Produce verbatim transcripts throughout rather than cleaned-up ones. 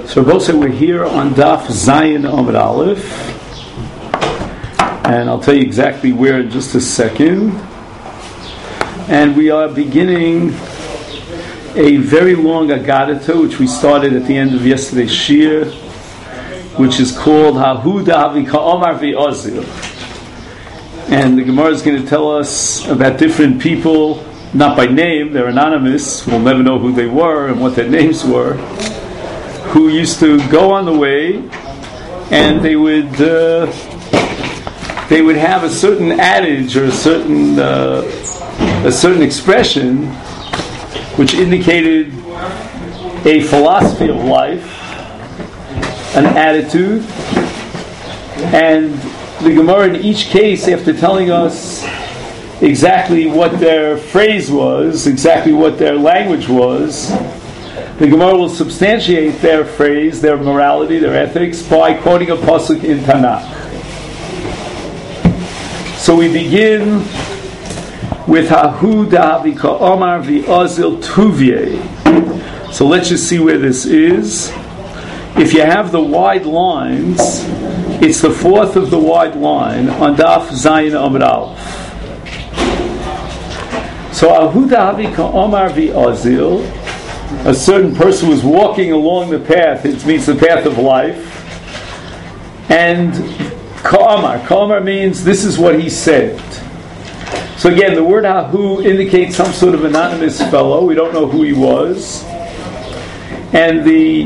So both say we're here on Daf Zayin Amud Aleph, and I'll tell you exactly where in just a second. And we are beginning a very long Agadata, which we started at the end of yesterday's Shir, which is called Hahuda Havika Omar V'Ozil. And the Gemara is going to tell us about different people, not by name, they're anonymous, we'll never know who they were and what their names were, who used to go on the way, and they would uh, they would have a certain adage or a certain uh, a certain expression which indicated a philosophy of life, an attitude, and the Gemara in each case, after telling us exactly what their phrase was, exactly what their language was, the Gemara will substantiate their phrase, their morality, their ethics, by quoting a pasuk in Tanakh. So we begin with Hahu Da'avika Omar V'Ozil Tuvye. So let's just see where this is. If you have the wide lines, it's the fourth of the wide line on Daf Zayin Amud Aleph. So Hahu Da'avika Omar V'Ozil, a certain person was walking along the path, it means the path of life, and Ka'amar, Ka'amar means this is what he said. So again, the word Hahu indicates some sort of anonymous fellow, we don't know who he was, and the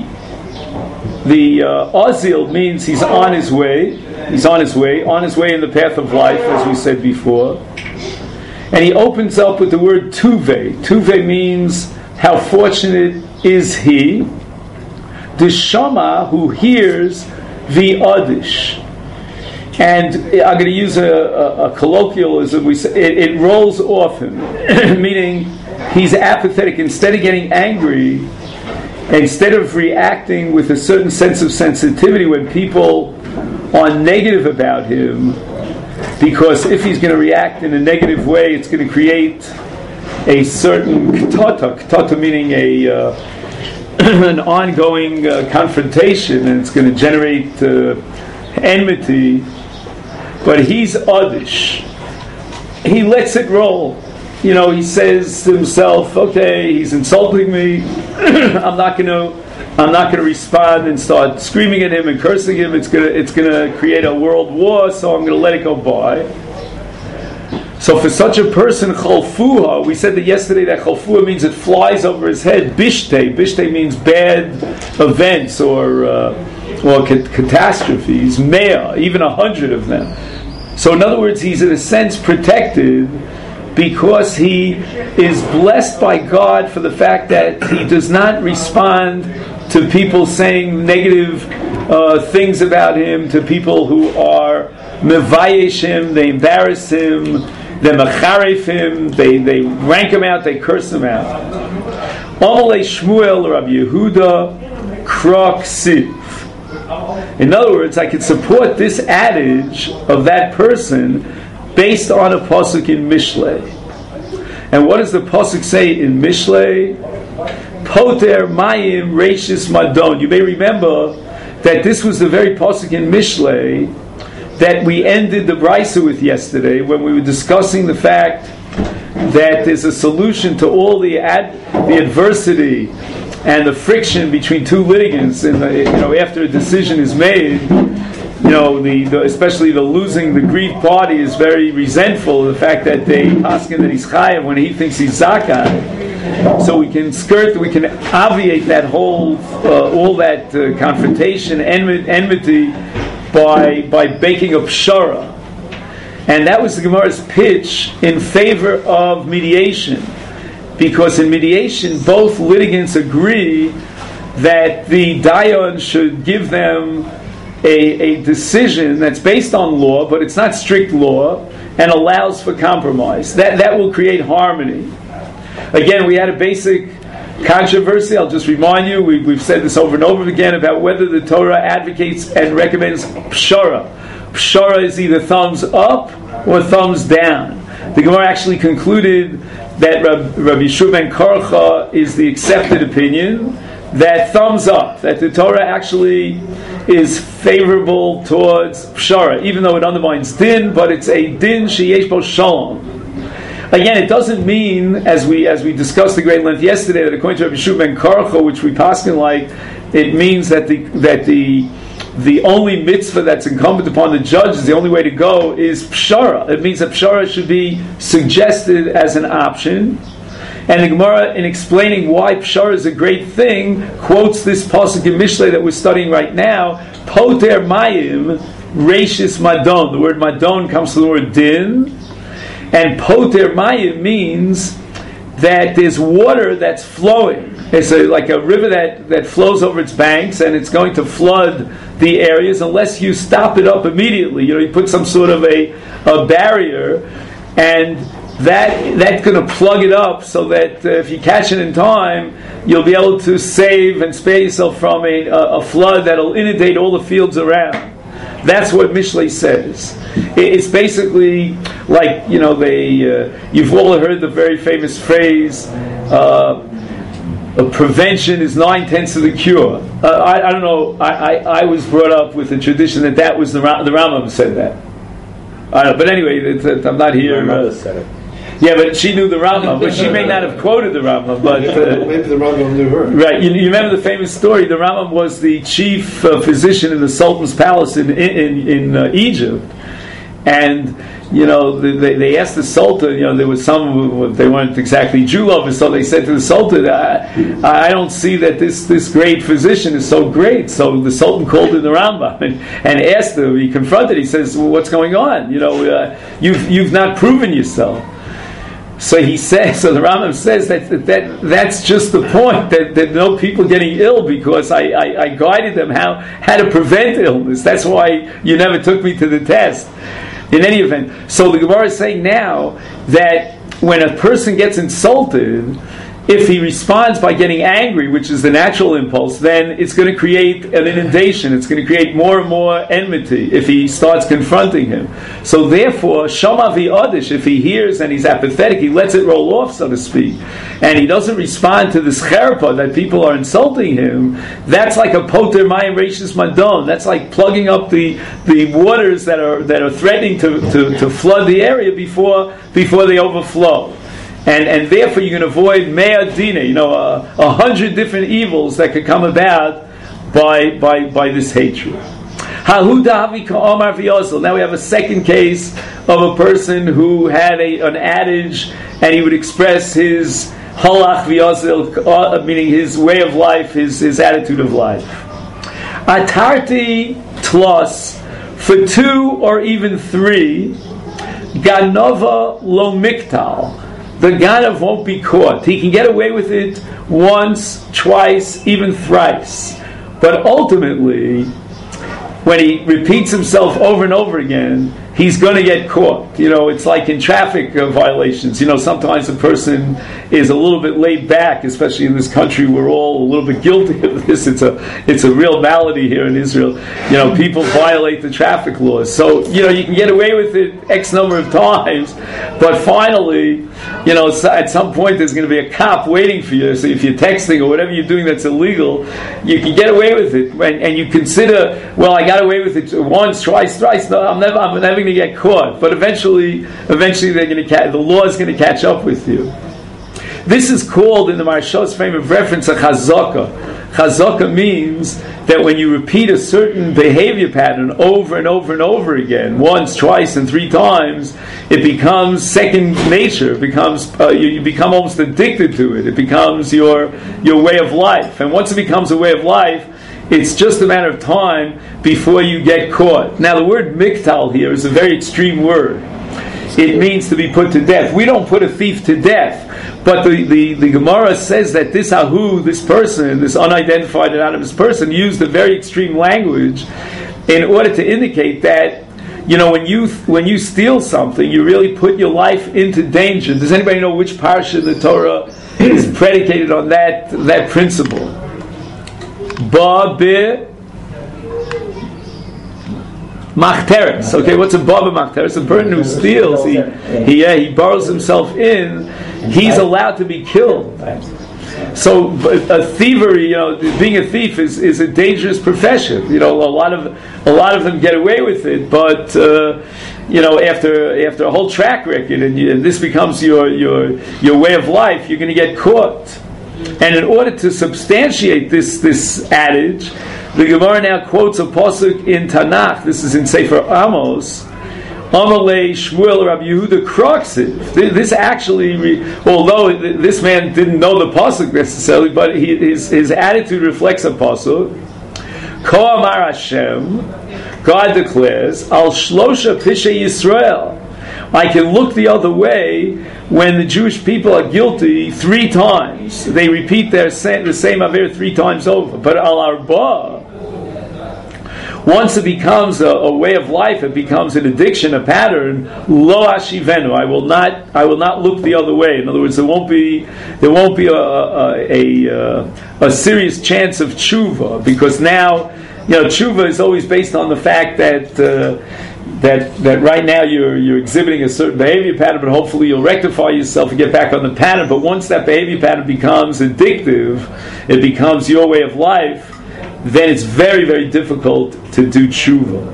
the uh, Ozil means he's on his way, he's on his way, on his way in the path of life, as we said before, and he opens up with the word Tuve. Tuve means how fortunate is he? The Shama who hears the Adish. And I'm going to use a, a, a colloquialism. We say it, it rolls off him, meaning he's apathetic. Instead of getting angry, instead of reacting with a certain sense of sensitivity when people are negative about him, because if he's going to react in a negative way, it's going to create a certain ktata, ktata meaning a uh, an ongoing uh, confrontation, and it's going to generate uh, enmity. But he's adish. He lets it roll. You know, he says to himself, "Okay, he's insulting me. I'm not going to, I'm not going to respond and start screaming at him and cursing him. It's going to, it's going to create a world war. So I'm going to let it go by." So for such a person, chalfuha, we said that yesterday that chalfuha means it flies over his head. Bishte, bishte means bad events or uh, or catastrophes. Mea, even a hundred of them. So in other words, he's in a sense protected because he is blessed by God for the fact that he does not respond to people saying negative uh, things about him, to people who are mevayesh him, they embarrass him, they macharef him, they, they rank him out, they curse him out. Amalei Shmuel Rabbi Yehuda Krok Siv. In other words, I could support this adage of that person based on a pasuk in Mishlei. And what does the pasuk say in Mishlei? Poter Mayim Reishis Madon. You may remember that this was the very pasuk in Mishlei that we ended the Brisa with yesterday when we were discussing the fact that there's a solution to all the ad, the adversity and the friction between two litigants, and you know, after a decision is made, you know, the, the especially the losing, the grieved party is very resentful of the fact that they paskin that he's chayav when he thinks he's zakat. So we can skirt, we can obviate that whole, uh, all that uh, confrontation, enmity, enmity by by baking a pshara. And that was the Gemara's pitch in favor of mediation. Because in mediation, both litigants agree that the dayan should give them a, a decision that's based on law, but it's not strict law, and allows for compromise. That that will create harmony. Again, we had a basic controversy. I'll just remind you, we, we've said this over and over again about whether the Torah advocates and recommends pshara. Pshara is either thumbs up or thumbs down. The Gemara actually concluded that Rabbi Yeshua ben Karcha is the accepted opinion, that thumbs up, that the Torah actually is favorable towards pshara, even though it undermines din, but it's a din sheyesh bo shalom. Again, it doesn't mean, as we as we discussed at great length yesterday, that according to Rabbi Yeshua ben Karcha, which we paskin like, it means that the that the the only mitzvah that's incumbent upon the judge, the only way to go, is pshara. It means that pshara should be suggested as an option. And the Gemara, in explaining why pshara is a great thing, quotes this pasuk in Mishlei that we're studying right now, Poter Mayim Reishis Madon. The word Madon comes from the word din, and Poter Mayim means that there's water that's flowing. It's a, like a river that, that flows over its banks, and it's going to flood the areas unless you stop it up immediately. You know, you put some sort of a, a barrier, and that that's going to plug it up so that uh, if you catch it in time, you'll be able to save and spare yourself from a, a, a flood that'll inundate all the fields around. That's what Mishlei says. It's basically like, you know, they. Uh, you've all heard the very famous phrase, uh, prevention is nine-tenths of the cure. Uh, I, I don't know, I, I, I was brought up with the tradition that that was the, the Rambam said that. I don't know, but anyway, it, it, I'm not here. My mother said it. Yeah, but she knew the Rambam, but she may not have quoted the Rambam. But uh, maybe the Rambam knew her. Right, you, you remember the famous story. The Rambam was the chief uh, physician in the Sultan's palace in in, in uh, Egypt, and you know they, they asked the Sultan. You know there was some they weren't exactly Jew lovers, so they said to the Sultan, I, "I don't see that this this great physician is so great." So the Sultan called in the Rambam and, and asked him. He confronted. He says, well, "What's going on? You know, uh, you've you've not proven yourself." So he says, so the Rambam says that, that, that that's just the point, that, that no people getting ill because I, I, I guided them how, how to prevent illness. That's why you never took me to the test. In any event, so the Gemara is saying now that when a person gets insulted, if he responds by getting angry, which is the natural impulse, then it's going to create an inundation. It's going to create more and more enmity if he starts confronting him. So therefore, Shama v'Adish, if he hears and he's apathetic, he lets it roll off, so to speak, and he doesn't respond to this cherpa that people are insulting him, that's like a poter mayim reishis madon. That's like plugging up the, the waters that are that are threatening to, to, to flood the area before before they overflow. And and therefore you can avoid mea dina, you know, a, a hundred different evils that could come about by by by this hatred. Now we have a second case of a person who had a, an adage, and he would express his halach v'yazil, meaning his way of life, his his attitude of life. Atarti tlos, for two or even three, ganova lo miktal. The Ganav won't be caught. He can get away with it once, twice, even thrice. But ultimately, when he repeats himself over and over again, he's going to get caught. You know, it's like in traffic uh, violations. You know, sometimes a person is a little bit laid back, especially in this country. We're all a little bit guilty of this. It's a it's a real malady here in Israel. You know, people violate the traffic laws. So, you know, you can get away with it X number of times, but finally, you know, at some point there's going to be a cop waiting for you. So if you're texting or whatever you're doing that's illegal, you can get away with it. And, and you consider, well, I got away with it once, twice, thrice. No, I'm never, I'm never going to get caught. But eventually, eventually they're going to catch, the law is going to catch up with you. This is called, in the Maharsha's frame of reference, a chazaka. Chazaka means that when you repeat a certain behavior pattern over and over and over again, once, twice, and three times, it becomes second nature. It becomes uh, you, you become almost addicted to it. It becomes your your way of life. And once it becomes a way of life, it's just a matter of time before you get caught. Now, the word miktal here is a very extreme word. It means to be put to death. We don't put a thief to death. But the, the, the Gemara says that this ahu, this person, this unidentified anonymous person, used a very extreme language in order to indicate that, you know, when you when you steal something, you really put your life into danger. Does anybody know which parsha in the Torah is predicated on that that principle? Ba be machteres. Okay, what's a ba be machteres? A person who steals, he he yeah, he borrows himself in. He's allowed to be killed. So a thievery, you know, being a thief is, is a dangerous profession. You know, a lot of a lot of them get away with it, but uh, you know, after after a whole track record, and, you, and this becomes your your your way of life, you're going to get caught. And in order to substantiate this this adage, the Gemara now quotes a pasuk in Tanakh. This is in Sefer Amos. Amalei Shmuel Rabbi Yehuda Kroksiv. This actually, although this man didn't know the pasuk necessarily, but he, his his attitude reflects a pasuk. Ko Amar Hashem, God declares, Al Shlosha Pishei Yisrael. I can look the other way when the Jewish people are guilty three times. They repeat their same, the same aver three times over. But Al Arba, once it becomes a, a way of life, it becomes an addiction, a pattern. Lo ashivenu, I will not, I will not look the other way. In other words, there won't be, there won't be a a, a, a serious chance of tshuva, because now, you know, tshuva is always based on the fact that uh, that that right now you're you're exhibiting a certain behavior pattern, but hopefully you'll rectify yourself and get back on the pattern. But once that behavior pattern becomes addictive, it becomes your way of life, then it's very, very difficult to do tshuva.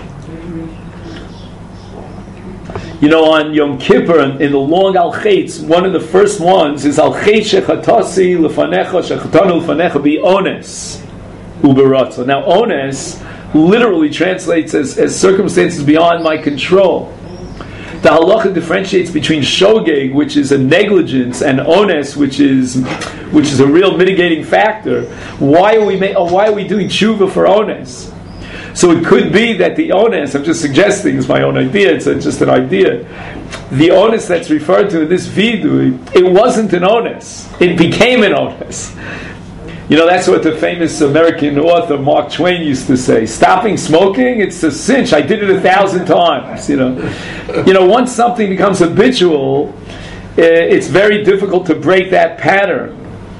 You know, on Yom Kippur, in the long Al Chetz, one of the first ones is Al Chetz shechatasi lefanecha shechatanu lefanecha bi ones uberatza. Now, ones literally translates as, as circumstances beyond my control. The halacha differentiates between shogeg, which is a negligence, and ones, which is which is a real mitigating factor. Why are we ma- oh, why are we doing tshuva for ones? So it could be that the ones, I'm just suggesting, it's my own idea, it's just an idea. The ones that's referred to in this vidui, it wasn't an ones, it became an ones. You know, that's what the famous American author Mark Twain used to say. Stopping smoking, it's a cinch. I did it a thousand times. You know, you know. Once something becomes habitual, it's very difficult to break that pattern.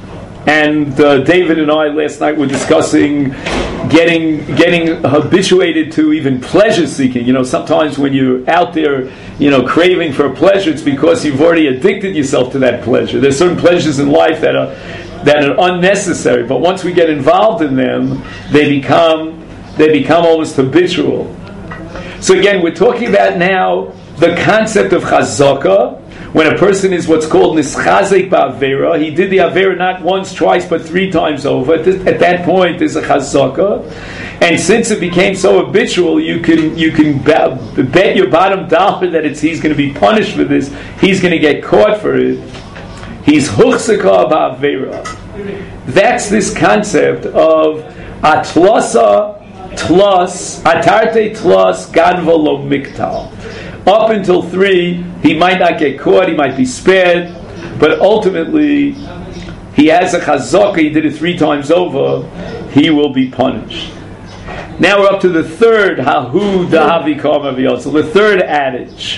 And uh, David and I last night were discussing getting getting habituated to even pleasure seeking. You know, sometimes when you're out there, you know, craving for a pleasure, it's because you've already addicted yourself to that pleasure. There's certain pleasures in life that are that are unnecessary, but once we get involved in them, they become they become almost habitual. So again, we're talking about now the concept of chazaka, when a person is what's called nischazek ba'avera. He did the avera not once, twice, but three times over. At, this, at that point, there's a chazaka, and since it became so habitual, you can you can bet your bottom dollar that it's he's going to be punished for this. He's going to get caught for it. He's huchsaka ba'avera. That's this concept of atlasa tlas, atarte tlas ganva lo miktal. Up until three, he might not get caught, he might be spared, but ultimately, he has a chazaka, he did it three times over, he will be punished. Now we're up to the third, hahu dahavi kama v'yotzel, the third adage.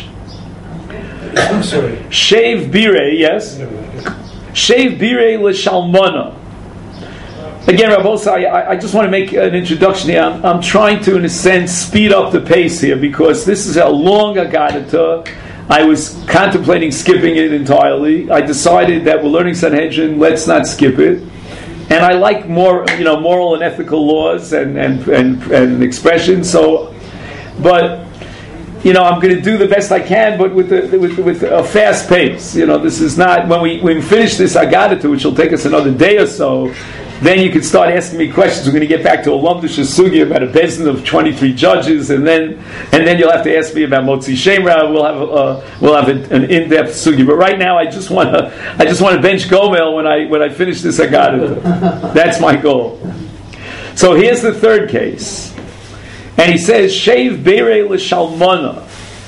I'm sorry. Shave bire, yes? Shave bire l'shalmana. Again, Rabbi, I, I just want to make an introduction here. I'm, I'm trying to, in a sense, speed up the pace here because this is a long Agadata. I was contemplating skipping it entirely. I decided that we're learning Sanhedrin, let's not skip it. And I like more, you know, moral and ethical laws and and and, and expressions. So, but you know, I'm going to do the best I can, but with the, with with a fast pace. You know, this is not when we when we finish this Agadata, which will take us another day or so. Then you can start asking me questions. We're going to get back to a Lumdish Sugi about a bezin of twenty-three judges, and then and then you'll have to ask me about Motzi Shemra. We'll have a, we'll have a, an in-depth Sugi. But right now, I just want to I just want to bench Gomel when I when I finish this. I got it. That's my goal. So here's the third case, and he says Shave Beirei l'Shalmana.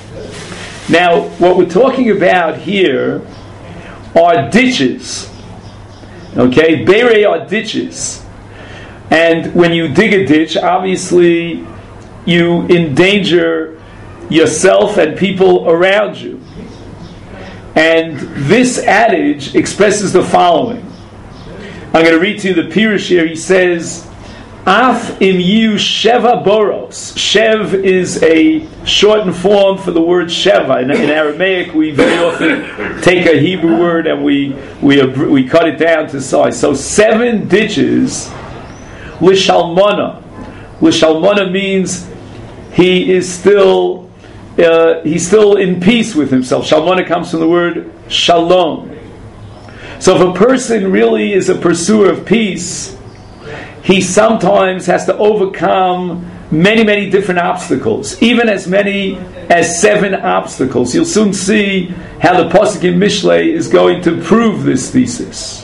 Now, what we're talking about here are ditches. Okay, Beirei are ditches. And when you dig a ditch, obviously you endanger yourself and people around you. And this adage expresses the following. I'm going to read to you the Pirush here. He says, Af im yu sheva boros. Shev is a shortened form for the word sheva. In, in Aramaic, we very often take a Hebrew word and we we we cut it down to size. So seven ditches. Lishalmona. Lishalmona means he is still uh, he's still in peace with himself. Shalmona comes from the word shalom. So if a person really is a pursuer of peace, he sometimes has to overcome many, many different obstacles, even as many as seven obstacles. You'll soon see how the Pasuk in Mishlei is going to prove this thesis.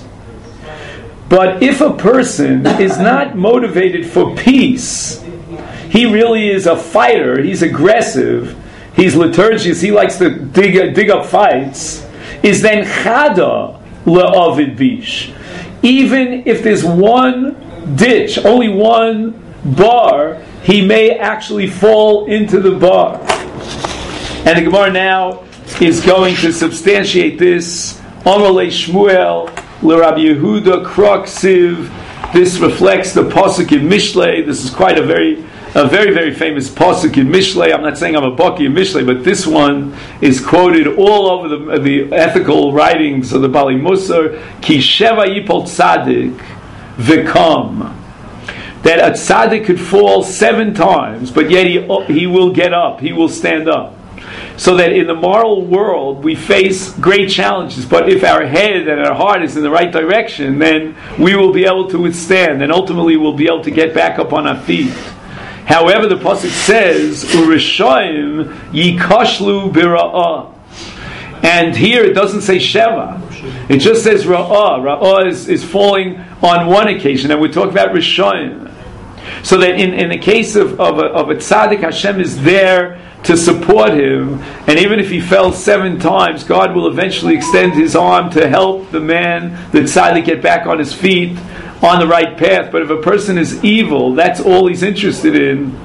But if a person is not motivated for peace, he really is a fighter, he's aggressive, he's liturgious, he likes to dig, dig up fights, is then chada le'ovid bish. Even if there's one ditch, only one bar, he may actually fall into the bar. And the Gemara now is going to substantiate this. Amalei Shmuel l'Rabbi Yehuda Krok Siv. This reflects the pasuk in Mishlei. This is quite a very, a very, very famous pasuk in Mishlei. I'm not saying I'm a baki in Mishlei, but this one is quoted all over the, the ethical writings of the Bali Musar. Ki sheva yipol tzadik v'kam. That a tzaddik could fall seven times, but yet he he will get up, he will stand up. So that in the moral world we face great challenges, but if our head and our heart is in the right direction, then we will be able to withstand, and ultimately we'll be able to get back up on our feet. However, the pasuk says, "Urishoim yikashlu bira'ah," and here it doesn't say sheva; it just says ra'ah. Ra'ah is, is falling on one occasion, and we're talking about rishoim. So that in, in the case of, of, a, of a tzaddik, Hashem is there to support him, and even if he fell seven times, God will eventually extend his arm to help the man, the tzaddik, get back on his feet, on the right path. But if a person is evil, that's all he's interested in,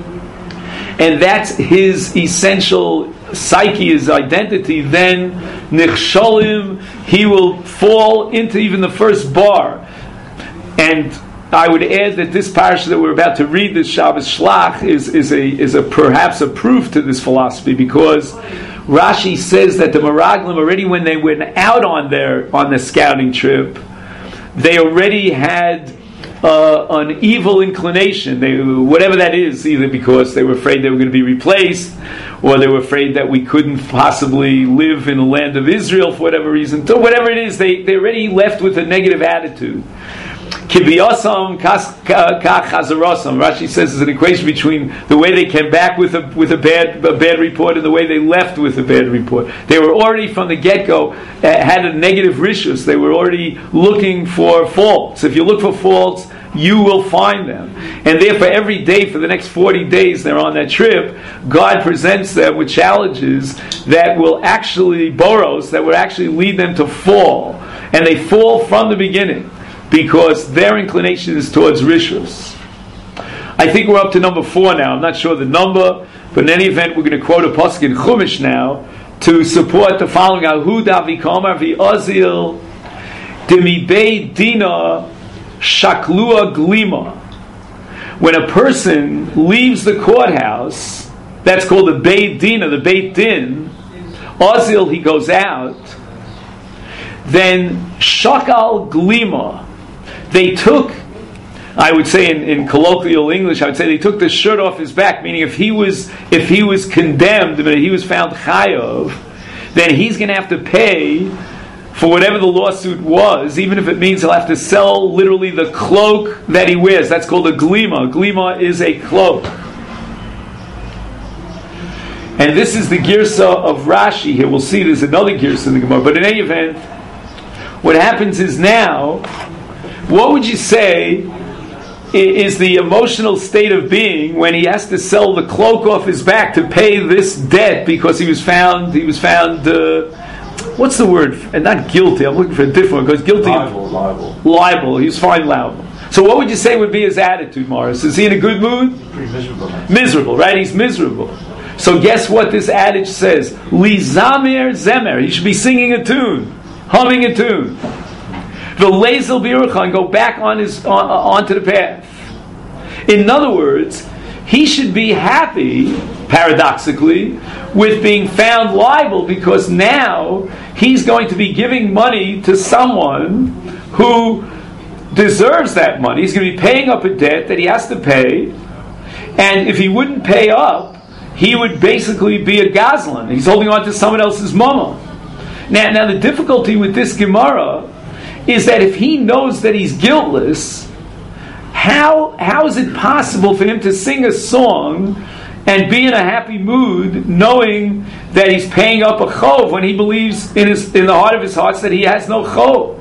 and that's his essential psyche, his identity, then nichsholim, he will fall into even the first bar. And I would add that this parasha that we're about to read, this Shabbos Shlach, is, is a is a perhaps a proof to this philosophy, because Rashi says that the Meraglim, already when they went out on their on the scouting trip, they already had uh, an evil inclination. They, whatever that is, either because they were afraid they were going to be replaced, or they were afraid that we couldn't possibly live in the land of Israel for whatever reason. So whatever it is, they they already left with a negative attitude. Kibiyasam kach chazarasam. Rashi says there's an equation between the way they came back with a with a bad a bad report and the way they left with a bad report. They were already from the get-go uh, had a negative rishus. They were already looking for faults. If you look for faults, you will find them. And therefore, every day for the next forty days they're on that trip, God presents them with challenges that will actually boros, that will actually lead them to fall, and they fall from the beginning, because their inclination is towards rishus. I think we're up to number four now. I'm not sure the number, but in any event, we're going to quote a pasuk in Chumash now to support the following: Ahuda v'kamar v'azil demibei dina shaklua glima. When a person leaves the courthouse, that's called the Beit Dina, the Beit Din. Azil, he goes out. Then shakal glima. They took, I would say in, in colloquial English, I would say they took the shirt off his back, meaning if he was if he was condemned, if he was found chayav, then he's going to have to pay for whatever the lawsuit was, even if it means he'll have to sell literally the cloak that he wears. That's called a glima. Glima is a cloak. And this is the girsa of Rashi here. We'll see there's another girsa in the Gemara. But in any event, what happens is now, what would you say is the emotional state of being when he has to sell the cloak off his back to pay this debt because he was found, he was found, uh, what's the word? And not guilty, I'm looking for a different one, because guilty... Libel, libel. Libel, he was fined liable. So what would you say would be his attitude, Morris? Is he in a good mood? Pretty miserable. Miserable, right? He's miserable. So guess what this adage says? Li zamer zemer. He should be singing a tune, humming a tune. The lazel biruchan, go back on his on, onto the path. In other words, he should be happy, paradoxically, with being found liable, because now he's going to be giving money to someone who deserves that money. He's going to be paying up a debt that he has to pay, and if he wouldn't pay up, he would basically be a gazlan. He's holding on to someone else's mama. Now, now the difficulty with this Gemara is that if he knows that he's guiltless, how how is it possible for him to sing a song and be in a happy mood, knowing that he's paying up a chov when he believes in his in the heart of his hearts that he has no chov?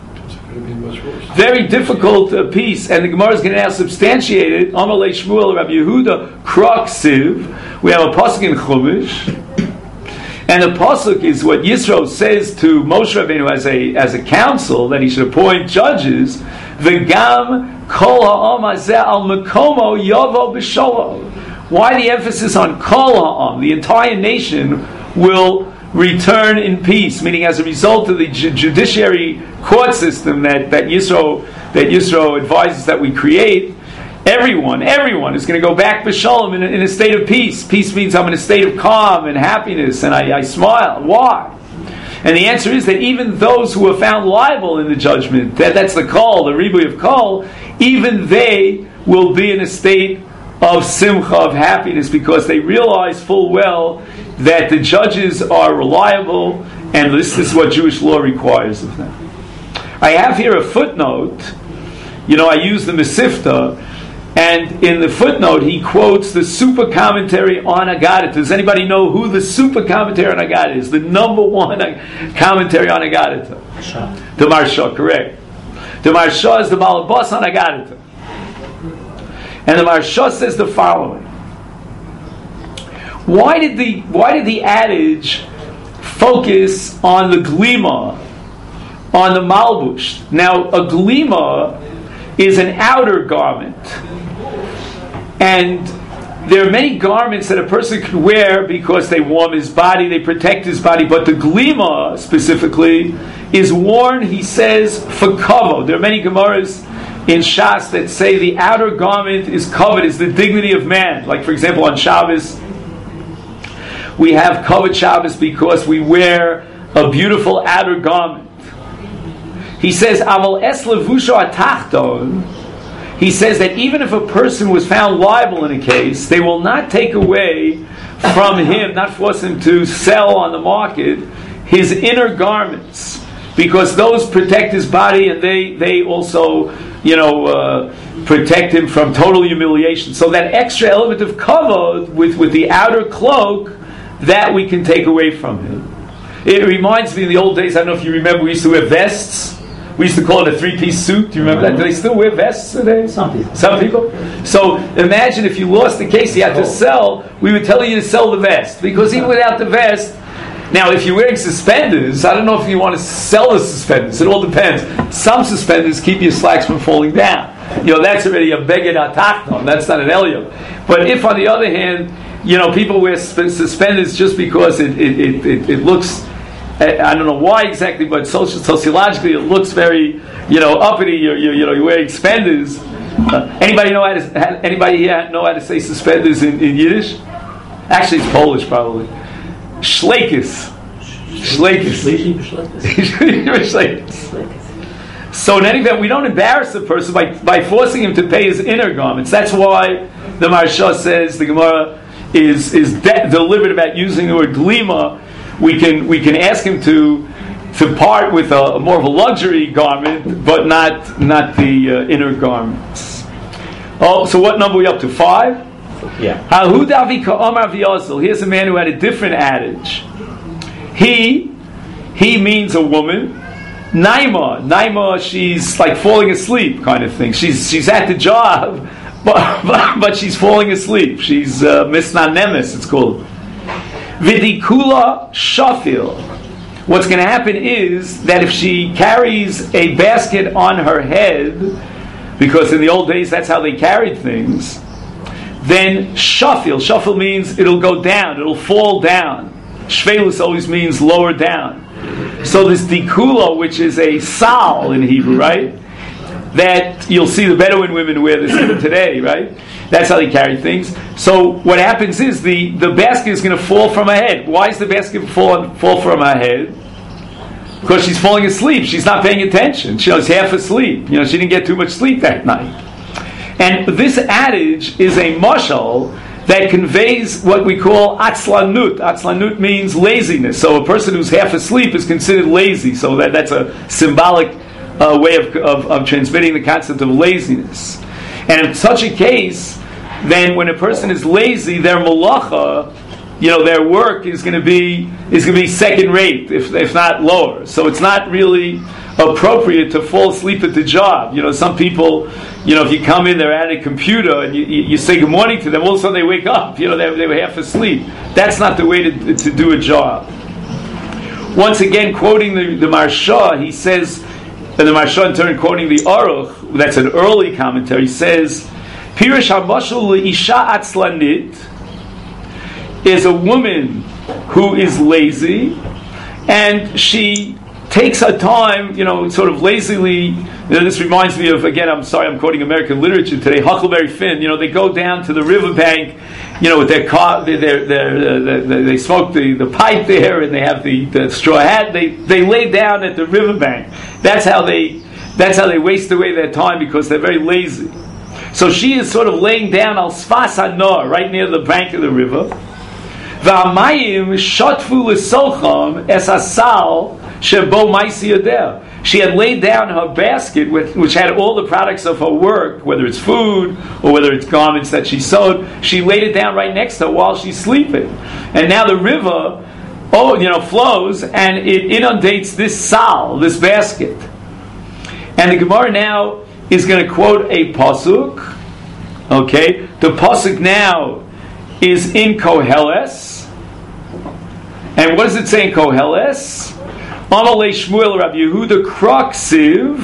Very difficult uh, piece, and the Gemara is going to now substantiate it. Amalei Shmuel Rabbi Yehuda Krok Siv. We have a pasuk in Chumash, and the pasuk is what Yisro says to Moshe Rabbeinu as a as a council that he should appoint judges. V'gam kol ha'am hazeh al mekomo yavo b'sholom. Why the emphasis on kol ha'am? The entire nation will return in peace, meaning as a result of the ju- judiciary court system that, that Yisro that Yisro advises that we create, everyone, everyone is going to go back b'shalom in, in a state of peace. Peace means I'm in a state of calm and happiness, and I, I smile. Why? And the answer is that even those who are found liable in the judgment, that, that's the call, the ribui of call, even they will be in a state of simcha, of happiness, because they realize full well that the judges are reliable, and this is what Jewish law requires of them. I have here a footnote. You know, I use the Mesifta, and in the footnote he quotes the super commentary on Agadah. Does anybody know who the super commentary on Agadah is? The number one commentary on Agadah. The Maharsha, correct. The Maharsha is the Balabas on Agadah. And the Maharsha says the following: Why did the why did the adage focus on the glima, on the malbush? Now, a glima is an outer garment, and there are many garments that a person can wear because they warm his body, they protect his body. But the glima specifically is worn, he says, for kavod. There are many Gemaras in Shas that say the outer garment is covered, is the dignity of man. Like, for example, on Shabbos, we have covered Shabbos because we wear a beautiful outer garment. He says, Aval es levusho atachton. He says that even if a person was found liable in a case, they will not take away from him, not force him to sell on the market, his inner garments, because those protect his body, and they, they also, you know, uh, protect him from total humiliation. So that extra element of kavod with, with the outer cloak, that we can take away from him. It reminds me of the old days, I don't know if you remember, we used to wear vests. We used to call it a three-piece suit. Do you remember that? Do they still wear vests today? Some people. Some people? So imagine if you lost the case, you had to sell, we would tell you to sell the vest. Because even without the vest, now if you're wearing suspenders, I don't know if you want to sell the suspenders. It all depends. Some suspenders keep your slacks from falling down. You know, that's already a beged atachton. That's not an elyon. But if, on the other hand, you know, people wear suspenders just because it it, it, it, it looks, I don't know why exactly, but social, sociologically it looks very, you know, uppity. You're, you're, you know, you're wearing suspenders. Uh, anybody know how to? Anybody here know how to say suspenders in, in Yiddish? Actually, it's Polish, probably. Shleikis. Shleikis. Shleikis. So in any event, we don't embarrass the person by by forcing him to pay his inner garments. That's why the Maharsha says, the Gemara is is de- deliberate about using the word glima. We can we can ask him to to part with a, a more of a luxury garment, but not not the uh, inner garments. Oh, so what number are we up to? Five? Yeah. Here's a man who had a different adage. He he means a woman. Naima, Naima, she's like falling asleep, kind of thing. She's she's at the job, but but, but she's falling asleep. She's uh, misnanemes, it's called. Vidikula shafil. What's going to happen is that if she carries a basket on her head, because in the old days that's how they carried things, then shafil. Shafil means it'll go down, it'll fall down. Shvelus always means lower down. So this dikula, which is a sal in Hebrew, right? that you'll see the Bedouin women wear this even today, right? That's how they carry things. So what happens is the, the basket is going to fall from her head. Why is the basket fall, fall from her head? Because she's falling asleep. She's not paying attention. She was half asleep. You know, she didn't get too much sleep that night. And this adage is a mashal that conveys what we call atzlanut. Atzlanut means laziness. So a person who's half asleep is considered lazy. So that, that's a symbolic uh, way of, of, of transmitting the concept of laziness. And in such a case, then when a person is lazy, their malacha, you know, their work is going to be is going to be second rate, if if not lower. So it's not really appropriate to fall asleep at the job. You know, some people, you know, if you come in, they're at a computer and you, you, you say good morning to them, all of a sudden they wake up. You know, they, they were half asleep. That's not the way to to do a job. Once again, quoting the, the Maharsha, he says, and the Maharsha in turn quoting the Aruch, that's an early commentary, says, Pirish HaMashal Le'isha Atzlanit is a woman who is lazy, and she takes her time, you know, sort of lazily. You know, this reminds me of, again, I'm sorry, I'm quoting American literature today, Huckleberry Finn. You know, they go down to the riverbank, you know, with their car, their, their, their, their, their, they smoke the, the pipe there, and they have the, the straw hat. They they lay down at the riverbank. That's how they that's how they waste away their time, because they're very lazy. So she is sort of laying down al sfas hanor, right near the bank of the river. V'amayim shotfu l'socham es asal shebo maisi yodeh. She had laid down her basket, with, which had all the products of her work, whether it's food or whether it's garments that she sewed. She laid it down right next to her while she's sleeping. And now the river, oh, you know, flows, and it inundates this sal, this basket. And the Gemara now is going to quote a pasuk. Okay, the pasuk now is in Koheles. And what does it say in Koheles? Amalei Shmuel Rabbi Yehuda Kroksiv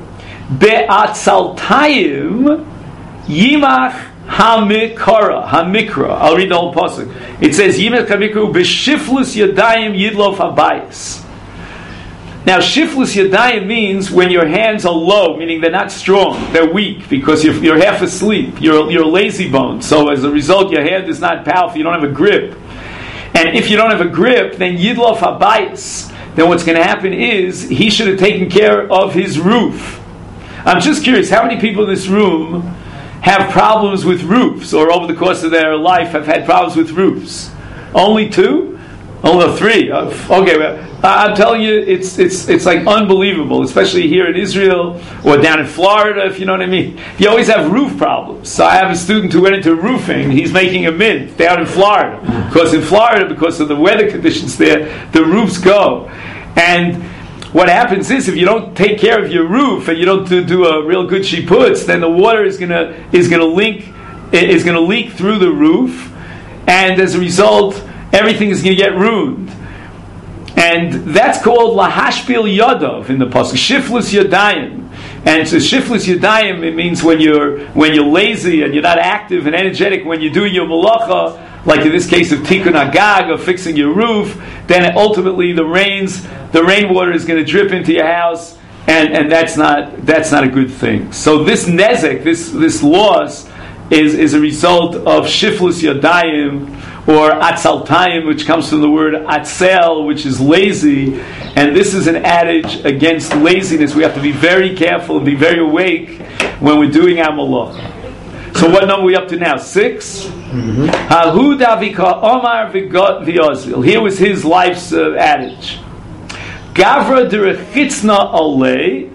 Be'atzaltayim Yimach Hamikra Hamikra. I'll read the whole pasuk. It says Yimach Hamikra B'shiflus Yadayim Yidlof Habayis. Now, shiflus yadayim means when your hands are low, meaning they're not strong, they're weak, because you're, you're half asleep, you're, you're lazy bone. So as a result, your hand is not powerful, you don't have a grip. And if you don't have a grip, then yidlof habayis, then what's going to happen is, he should have taken care of his roof. I'm just curious, how many people in this room have problems with roofs, or over the course of their life have had problems with roofs? Only two? Only three? Okay, well, I'm telling you, it's it's it's like unbelievable, especially here in Israel or down in Florida, if you know what I mean. You always have roof problems. So I have a student who went into roofing. He's making a mint down in Florida. Because in Florida, because of the weather conditions there, the roofs go. And what happens is, if you don't take care of your roof and you don't do, do a real good shiputz, then the water is gonna is gonna link is gonna leak through the roof, and as a result, everything is going to get ruined. And that's called lahashpil yadav in the pasuk, shiflus yadayim. And so shiflus yadayim, it means when you're when you're lazy and you're not active and energetic when you do your malacha, like in this case of tikkun agag, of fixing your roof, then ultimately the rains, the rainwater is going to drip into your house, and, and that's not that's not a good thing. So this nezek, this this loss, is is a result of shiflus yadayim, or atzaltayim, which comes from the word atzel, which is lazy. And this is an adage against laziness. We have to be very careful and be very awake when we're doing our malacha. So what number are we up to now? Six? Hahu davika omar v'yozil. Here was his life's uh, adage. Gavra de rechitzna olei.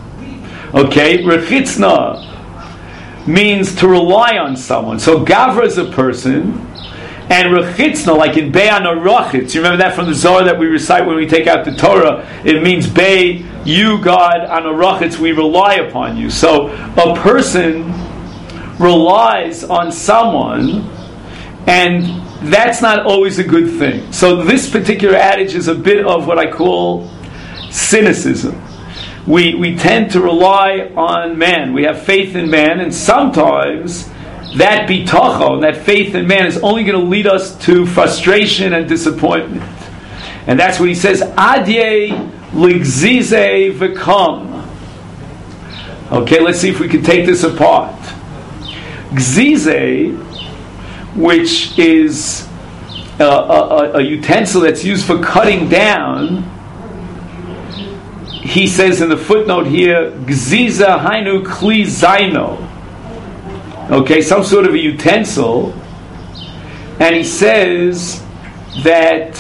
Okay, rechitzna means to rely on someone. So Gavra is a person, and rechitzna, like in Be'an or Rachitz, you remember that from the Zohar that we recite when we take out the Torah? It means Be, you God, on a Rachitz, we rely upon you. So a person relies on someone, and that's not always a good thing. So this particular adage is a bit of what I call cynicism. We we tend to rely on man. We have faith in man, and sometimes that bitachon, that faith in man, is only going to lead us to frustration and disappointment. And that's what he says, Adye ligzize v'kam. Okay, let's see if we can take this apart. Gzize, which is a, a, a utensil that's used for cutting down, he says in the footnote here, Gziza hainu kli zaino. Okay, some sort of a utensil. And he says that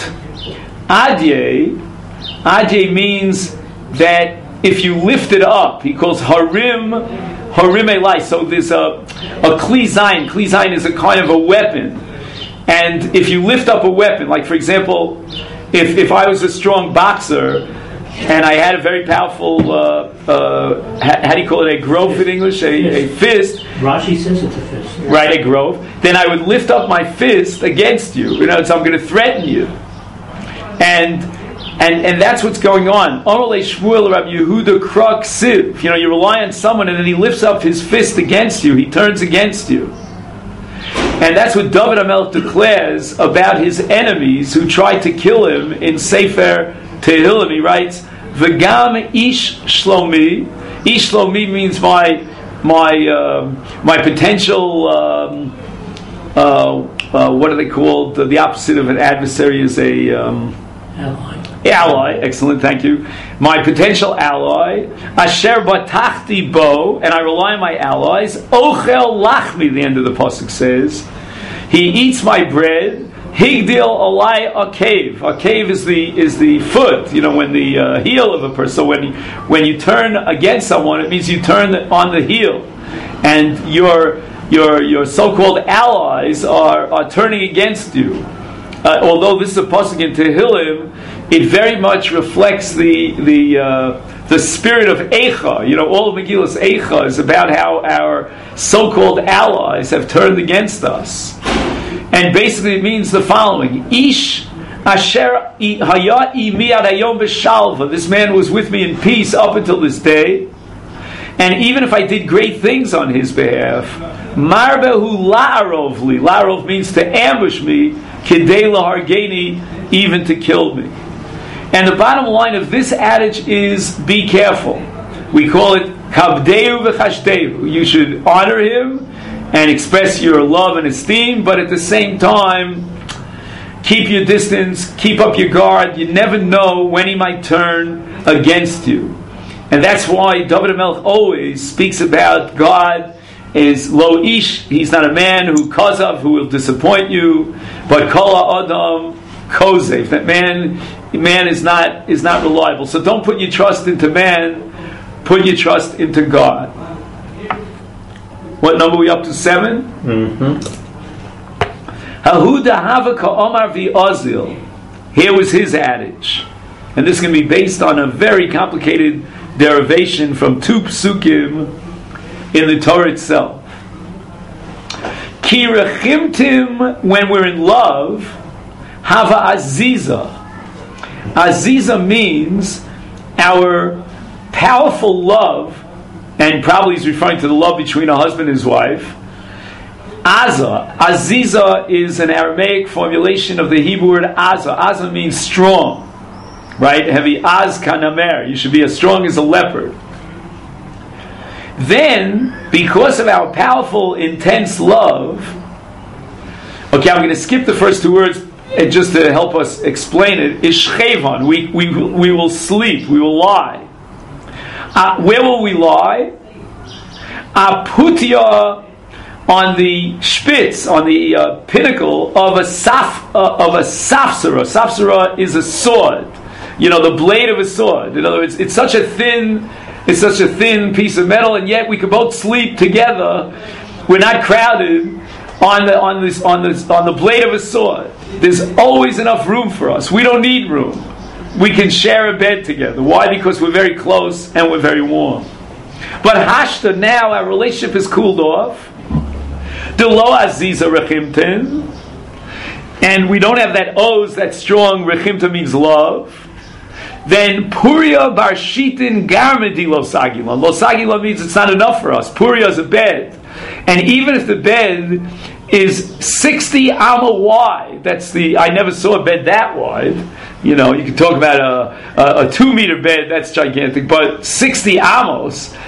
adye, adye means that if you lift it up, he calls harim, harim elai. So there's a, a kli zayin. Kli zayin is a kind of a weapon. And if you lift up a weapon, like for example, if, if I was a strong boxer, and I had a very powerful, uh, uh, how, how do you call it, a grove in English? A, a fist. Rashi says it's a fist. Right, a grove. Then I would lift up my fist against you. You know, so I'm going to threaten you. And and and that's what's going on. Amalei Shmuel Rabbi Yehuda Kruk Siv. You know, you rely on someone and then he lifts up his fist against you. He turns against you. And that's what David HaMelech declares about his enemies who tried to kill him in Sefer Tehillim. He writes, V'gam ish shlomi. Ish shlomi means my my uh, my potential. Um, uh, uh, what are they called? The, the opposite of an adversary is a um, ally. Ally. Excellent, thank you. My potential ally. Asher batachti bo, and I rely on my allies. Ochel lachmi. The end of the pasuk says, he eats my bread. Higdil alai a cave. A cave is the is the foot. You know, when the uh, heel of a person. So when you, when you turn against someone, it means you turn on the heel, and your your your so-called allies are, are turning against you. Uh, although this is a pasuk in Tehillim, it very much reflects the the uh, the spirit of Eicha. You know, all of Megillah's Eicha is about how our so-called allies have turned against us. And basically it means the following. Ish asher hayat imi ad hayom b'shalva. This man was with me in peace up until this day. And even if I did great things on his behalf, marbehu la'arov li. La'arov means to ambush me, kidei lahargeni, even to kill me. And the bottom line of this adage is, be careful. We call it kabdeu v'chashdeu. You should honor him and express your love and esteem, but at the same time, keep your distance, keep up your guard. You never know when he might turn against you. And that's why David HaMelech always speaks about God as lo ish. He's not a man who kazav, who will disappoint you, but kol ha'adam kozev. That man, man is not is not reliable. So don't put your trust into man, put your trust into God. What number are we up to? Seven? Mm-hmm. Hahuda Havaka Omar vi Ozil. Here was his adage. And this can be based on a very complicated derivation from two psukim in the Torah itself. Ki rechimtim, when we're in love, hava aziza. Aziza means our powerful love, and probably he's referring to the love between a husband and his wife. Aza. Aziza is an Aramaic formulation of the Hebrew word Aza. Aza means strong. Right? Heavy Az kanamer. You should be as strong as a leopard. Then, because of our powerful, intense love, okay, I'm going to skip the first two words just to help us explain it. Ishchevan. We, we, we will sleep. We will lie. Uh, where will we lie? Aputya, on the spitz, on the uh, pinnacle of a saf uh, of a safsara. Safsara is a sword. You know, the blade of a sword. In other words, it's such a thin, it's such a thin piece of metal, and yet we can both sleep together. We're not crowded on the on this on this on the blade of a sword. There's always enough room for us. We don't need room. We can share a bed together. Why? Because we're very close and we're very warm. But hashta, now our relationship is cooled off. Delo aziza rechimtin, and we don't have that oz, that strong. Rechimta means love. Then puria barshitin garmedi losagila. Losagila means it's not enough for us. Puria is a bed, and even if the bed is sixty amma wide, that's the. I never saw a bed that wide. You know, you can talk about a, a, a two meter bed, that's gigantic, but sixty amos.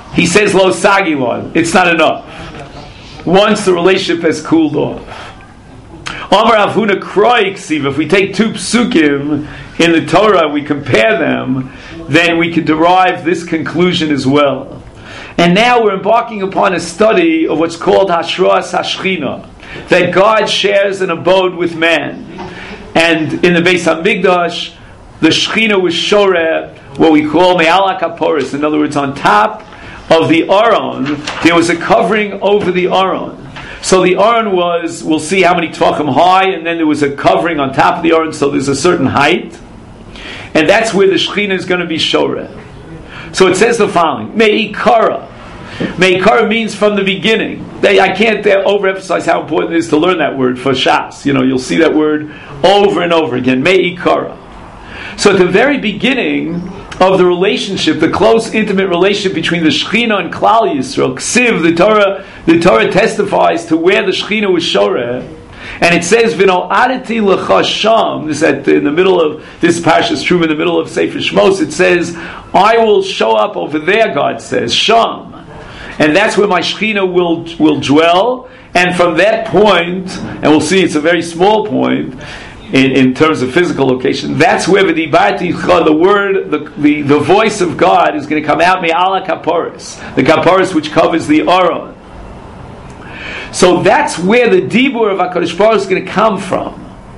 he says lo sagilon. It's not enough. Once the relationship has cooled off. Amar Avuna Kroik Siva, if we take two psukim in the Torah and we compare them, then we can derive this conclusion as well. And now we're embarking upon a study of what's called Hashroas Hashchina, that God shares an abode with man. And in the Beis HaMikdash, the Shechina was Shoreh, what we call Me'al HaKaporos. In other words, on top of the Aron, there was a covering over the Aron. So the Aron was, we'll see how many Tvachim high, and then there was a covering on top of the Aron, so there's a certain height. And that's where the Shechina is going to be Shoreh. So it says the following, Me'ikara. Me'ikara means from the beginning. They, I can't uh, overemphasize how important it is to learn that word for Shas. You know, you'll see that word over and over again, Me'ikara. So at the very beginning of the relationship, the close, intimate relationship between the Shechina and Klal Yisrael, Ksiv, the Torah, the Torah testifies to where the Shechina was Shoreh, and it says, "V'no adeti lecha sham." This at in the middle of this parsha is true in the middle of Sefer Shmos. It says, "I will show up over there." God says, "Sham," and that's where my Shechina will will dwell. And from that point, and we'll see, it's a very small point. In, in terms of physical location, that's where the the word, the, the, the voice of God is going to come out, me'ala kaporis, the kaporis which covers the Aron. So that's where the dibur of HaKadosh Baruch Hu is going to come from.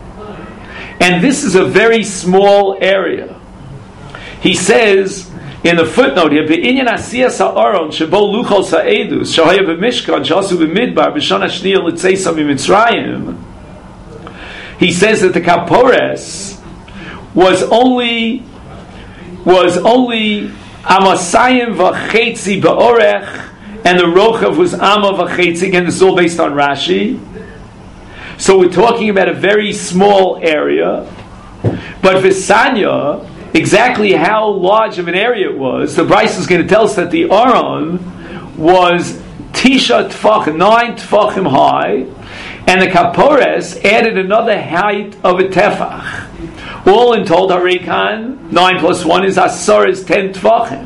And this is a very small area. He says in the footnote here, Be'inyan asiyas ha'aron shebo luchos ha'edus shahaya b'mishkan shasu b'midbar b'shana shniya l'tzeisa mimitzrayim. He says that the kapores was only was only amasayim v'chetzi ba'orech, and the rochav was ama v'chetzi. Again, this is all based on Rashi. So we're talking about a very small area. But Visanya, exactly how large of an area it was, the Bryce is going to tell us that the Aron was tisha tfachim, nine tfachim high, and the kapores added another height of a tefach. All in told, Harikan, nine plus one is asar, is ten tfachim.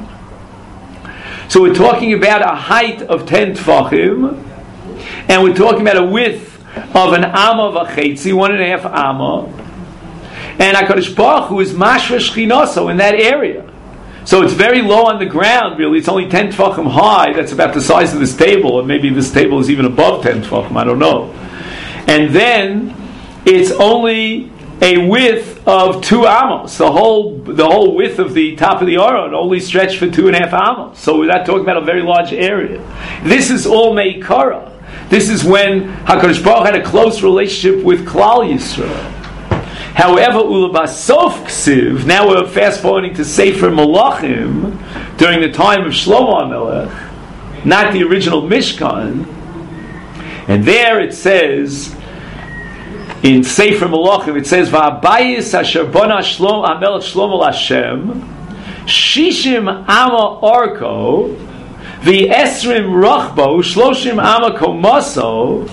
So we're talking about a height of ten tfachim, and we're talking about a width of an amma v'chetzi, one and a half amma, and HaKadosh Baruch Hu is mashra shchinaso in that area. So it's very low on the ground, really. It's only ten tfachim high. That's about the size of this table, or maybe this table is even above ten tfachim, I don't know. And then it's only a width of two amos. The whole the whole width of the top of the Aron only stretched for two and a half amos. So we're not talking about a very large area. This is all Meikara. This is when HaKadosh Baruch Hu had a close relationship with Klal Yisrael. However, Ulabasof Ksiv, now we're fast forwarding to Sefer Malachim during the time of Shlomo HaMelech, not the original Mishkan. And there it says, in Sefer Malachim, it says, Va'abayis asher bona Shlomo HaMelech Shlomo Lashem, Shishim Ama Orko, V'esrim Rachbo, Shloshim Ama Komaso.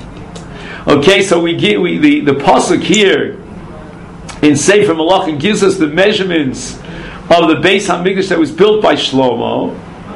Okay, so we get we, the, the pasuk here in Sefer Malachim gives us the measurements of the Beis HaMikdash that was built by Shlomo.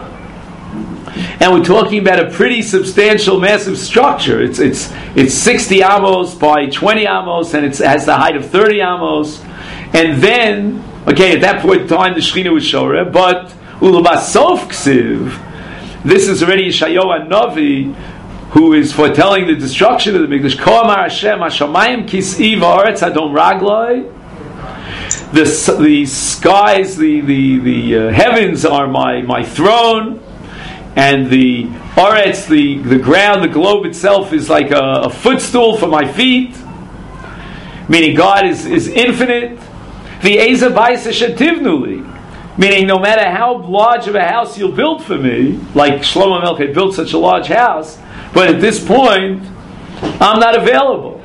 And we're talking about a pretty substantial, massive structure. It's it's it's sixty amos by twenty amos, and it's, it has the height of thirty amos. And then, okay, at that point in time, the Shechina was Shoreh, but Ulabasof Ksiv, this is already Yeshayahu Navi, who is foretelling the destruction of the Mikdash. Ko amar Hashem, Hashamayim kis'i va'aretz adom ragloi. The the skies, the the the uh, heavens are my my throne, and the aretz, the the ground, the globe itself is like a, a footstool for my feet. Meaning God is is infinite. The eza ba'is shetivnuli. Meaning, no matter how large of a house you'll build for me, like Shlomo HaMelech had built such a large house, but at this point, I'm not available.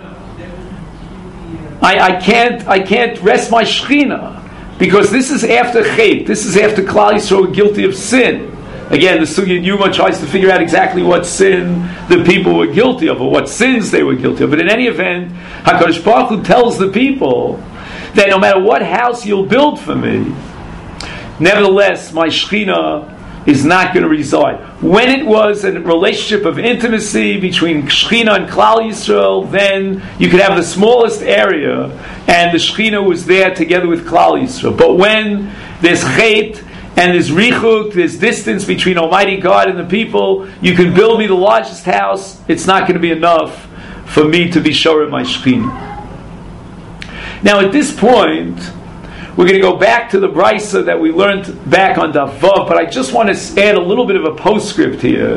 I, I can't. I can't rest my Shechina, because this is after Chet. This is after Klal Yisrael were guilty of sin. Again, the Sugya Yuma tries to figure out exactly what sin the people were guilty of, or what sins they were guilty of. But in any event, HaKadosh Baruch Hu tells the people that no matter what house you'll build for me, nevertheless, my Shechina is not going to reside. When it was a relationship of intimacy between Shechina and Klal Yisrael, then you could have the smallest area, and the Shechina was there together with Klal Yisrael. But when there's Chet, and there's Richuk, there's distance between Almighty God and the people, you can build me the largest house, it's not going to be enough for me to be Shoreh my Shechina. Now at this point, we're going to go back to the Brisa that we learned back on Daf Vav, but I just want to add a little bit of a postscript here.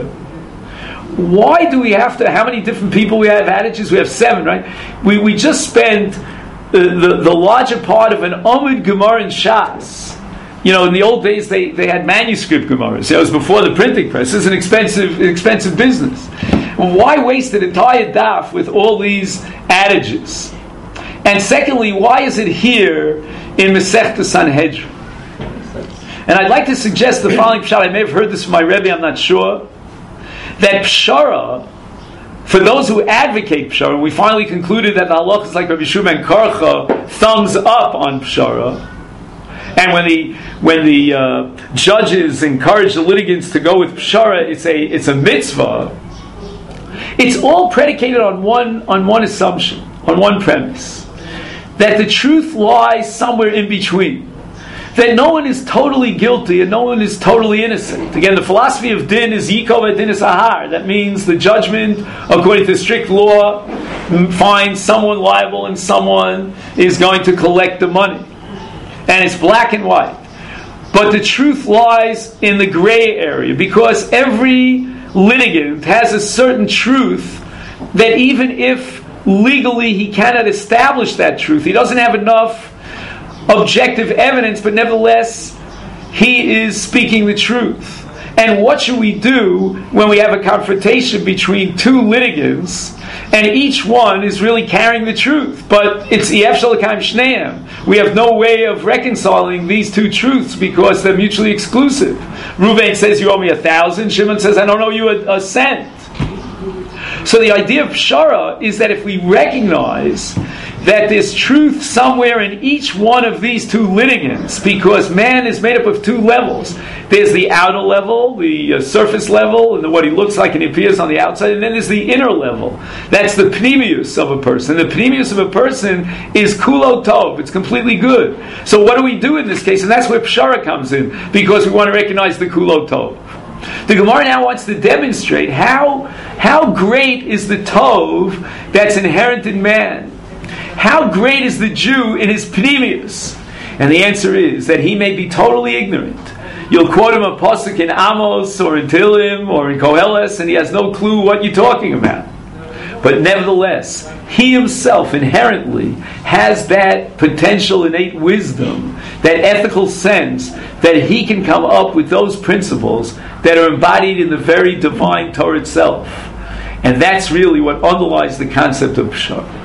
Why do we have to, how many different people we have, adages? We have seven, right? We we just spent the, the, the larger part of an Amud Gemara in Shas. You know, in the old days, they, they had manuscript Gemaras. It was before the printing press. It's an expensive, expensive business. Why waste an entire daf with all these adages? And secondly, why is it here in Masechta Sanhedrin? And I'd like to suggest the following pshat. I may have heard this from my Rebbe, I'm not sure. That pshara, for those who advocate pshara, we finally concluded that the halach is like Rabbi Shua ben Karcha, thumbs up on pshara. And when the when the uh, judges encourage the litigants to go with pshara, it's a it's a mitzvah. It's all predicated on one on one assumption, on one premise, that the truth lies somewhere in between. That no one is totally guilty and no one is totally innocent. Again, the philosophy of din is yikov and din is ahar. That means the judgment, according to strict law, finds someone liable and someone is going to collect the money. And it's black and white. But the truth lies in the gray area, because every litigant has a certain truth that even if legally he cannot establish that truth, he doesn't have enough objective evidence, but nevertheless he is speaking the truth. And what should we do when we have a confrontation between two litigants and each one is really carrying the truth, but it's Ef Shalakayim Shneim? We have no way of reconciling these two truths because they're mutually exclusive. Reuven says you owe me a thousand, Shimon says I don't owe you a, a cent. So the idea of Pshara is that if we recognize that there's truth somewhere in each one of these two litigants, because man is made up of two levels. There's the outer level, the uh, surface level, and the, what he looks like and he appears on the outside, and then there's the inner level. That's the pnimius of a person. The pnimius of a person is kulo tov. It's completely good. So what do we do in this case? And that's where Pshara comes in, because we want to recognize the kulo tov. The Gemara now wants to demonstrate how, how great is the tov that's inherent in man. How great is the Jew in his pnimius? And the answer is that he may be totally ignorant. You'll quote him a pasuk in Amos or in Tehillim or in Koheles, and he has no clue what you're talking about. But nevertheless, he himself inherently has that potential innate wisdom, that ethical sense, that he can come up with those principles that are embodied in the very divine Torah itself. And that's really what underlies the concept of Pshara.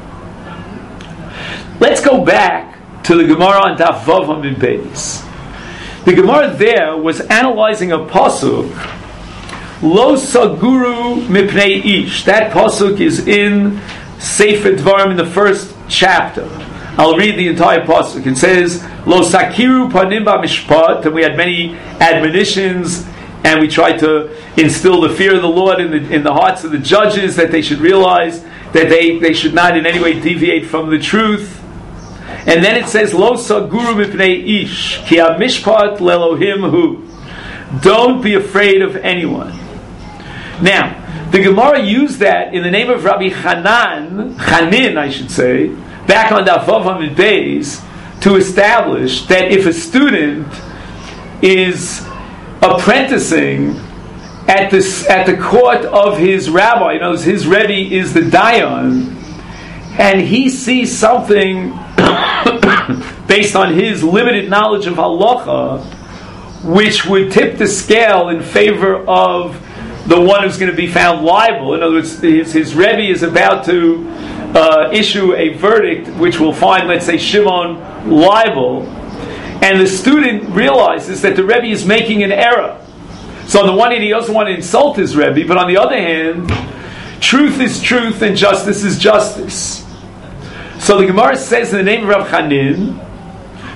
Let's go back to the Gemara on Daf Vav Amud Beis. The Gemara there was analyzing a pasuk, Lo Saguru Mipnei Ish. That pasuk is in Sefer Dvarim in the first chapter. I'll read the entire pasuk. It says, Lo Sakiru Panim B'Mishpat, and we had many admonitions, and we tried to instill the fear of the Lord in the in the hearts of the judges, that they should realize that they, they should not in any way deviate from the truth. And then it says, Lo Saguru Mipnei Ish, Ki HaMishpat Lelohim Hu. Don't be afraid of anyone. Now, the Gemara used that in the name of Rabbi Hanan, Chanin, I should say, back on Daf Vav Amud Beis, to establish that if a student is apprenticing at the at the court of his rabbi, you know, his rebbe is the dayan, and he sees something based on his limited knowledge of halacha, which would tip the scale in favor of the one who's going to be found liable. In other words, his, his rebbe is about to uh, issue a verdict which will find, let's say, Shimon liable, and the student realizes that the rebbe is making an error. So on the one hand, he doesn't want to insult his rebbe, but on the other hand, truth is truth and justice is justice. So the Gemara says in the name of Rav Chanin,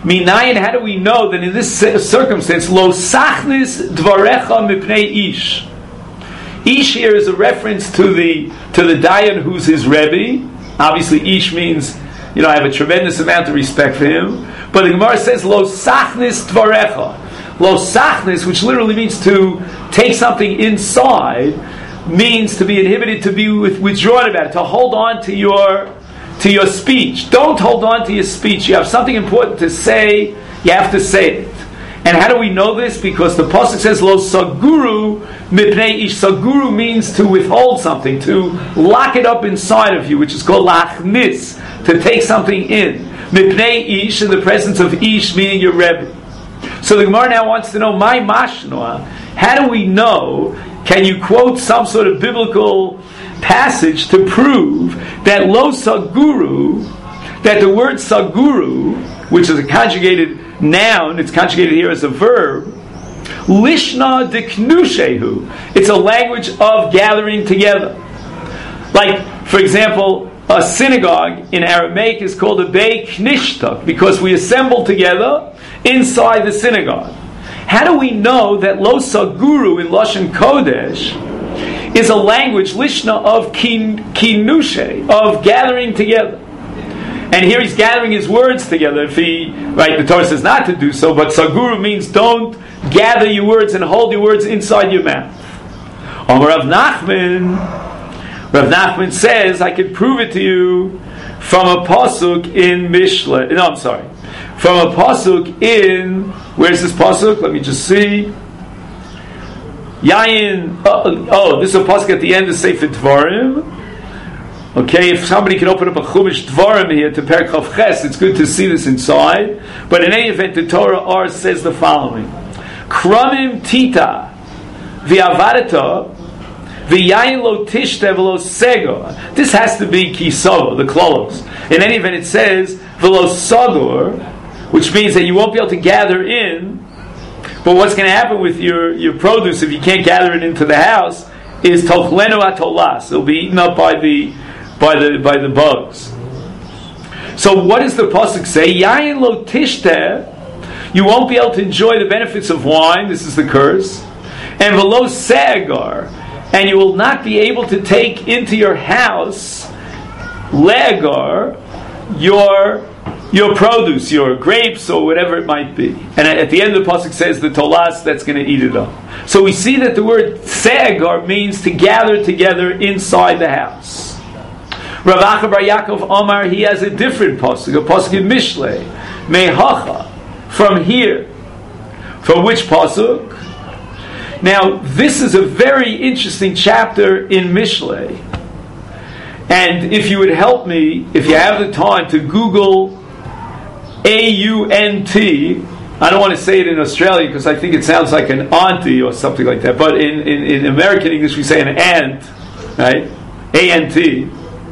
Minayin, how do we know that in this circumstance, lo sachnis dvarecha mipnei ish? Ish here is a reference to the to the Dayan who's his Rebbe. Obviously, Ish means, you know, I have a tremendous amount of respect for him. But the Gemara says, lo sachnis dvarecha. Lo sachnis, which literally means to take something inside, means to be inhibited, to be withdrawn about it, to hold on to your to your speech. Don't hold on to your speech. You have something important to say, you have to say it. And how do we know this? Because the pasuk says, lo saguru mipnei ish. Saguru means to withhold something, to lock it up inside of you, which is called lachnis, to take something in. Mipnei ish, in the presence of ish, meaning your Rebbe. So the Gemara now wants to know, my mashnoah, how do we know, can you quote some sort of biblical passage to prove that lo saguru, that the word saguru, which is a conjugated noun, it's conjugated here as a verb, lishna deknushehu, it's a language of gathering together. Like, for example, a synagogue in Aramaic is called a beit knishta, because we assemble together inside the synagogue. How do we know that lo saguru in Lashon Kodesh is a language, lishna, of kin, kinushe, of gathering together? And here he's gathering his words together. If he, right, the Torah says not to do so, but saguru means don't gather your words and hold your words inside your mouth. Amar Rav Nachman, Rav Nachman says, I can prove it to you from a pasuk in Mishle. No, I'm sorry. From a pasuk in, where's this pasuk? Let me just see. Yayin, oh, oh, this is a pasuk at the end of Sefer Dvarim. Okay, if somebody can open up a Chumash Dvarim here to Perek Chav Ches, it's good to see this inside. But in any event, the Torah R says the following: Kramim tita v'avadata v'yayin lo tishte v'lo segor. This has to be kisava, the klolos. In any event, it says v'lo sagor, which means that you won't be able to gather in. But what's going to happen with your, your produce if you can't gather it into the house is tochlenu atolas. It'll be eaten up by the by the by the bugs. So what does the pasuk say? Yayin lo tishte. You won't be able to enjoy the benefits of wine. This is the curse. And v'lo segar, and you will not be able to take into your house legar, your your produce, your grapes, or whatever it might be. And at the end of the pasuk says the tolas that's going to eat it up. So we see that the word segar means to gather together inside the house. Rav Acha bar Yaakov Omar, he has a different pasuk, a pasuk in Mishle, mehacha, from here. From which pasuk? Now, this is a very interesting chapter in Mishle. And if you would help me, if you have the time, to Google A U N T, I don't want to say it in Australia because I think it sounds like an auntie or something like that, but in, in, in American English we say an ant, right? A N T.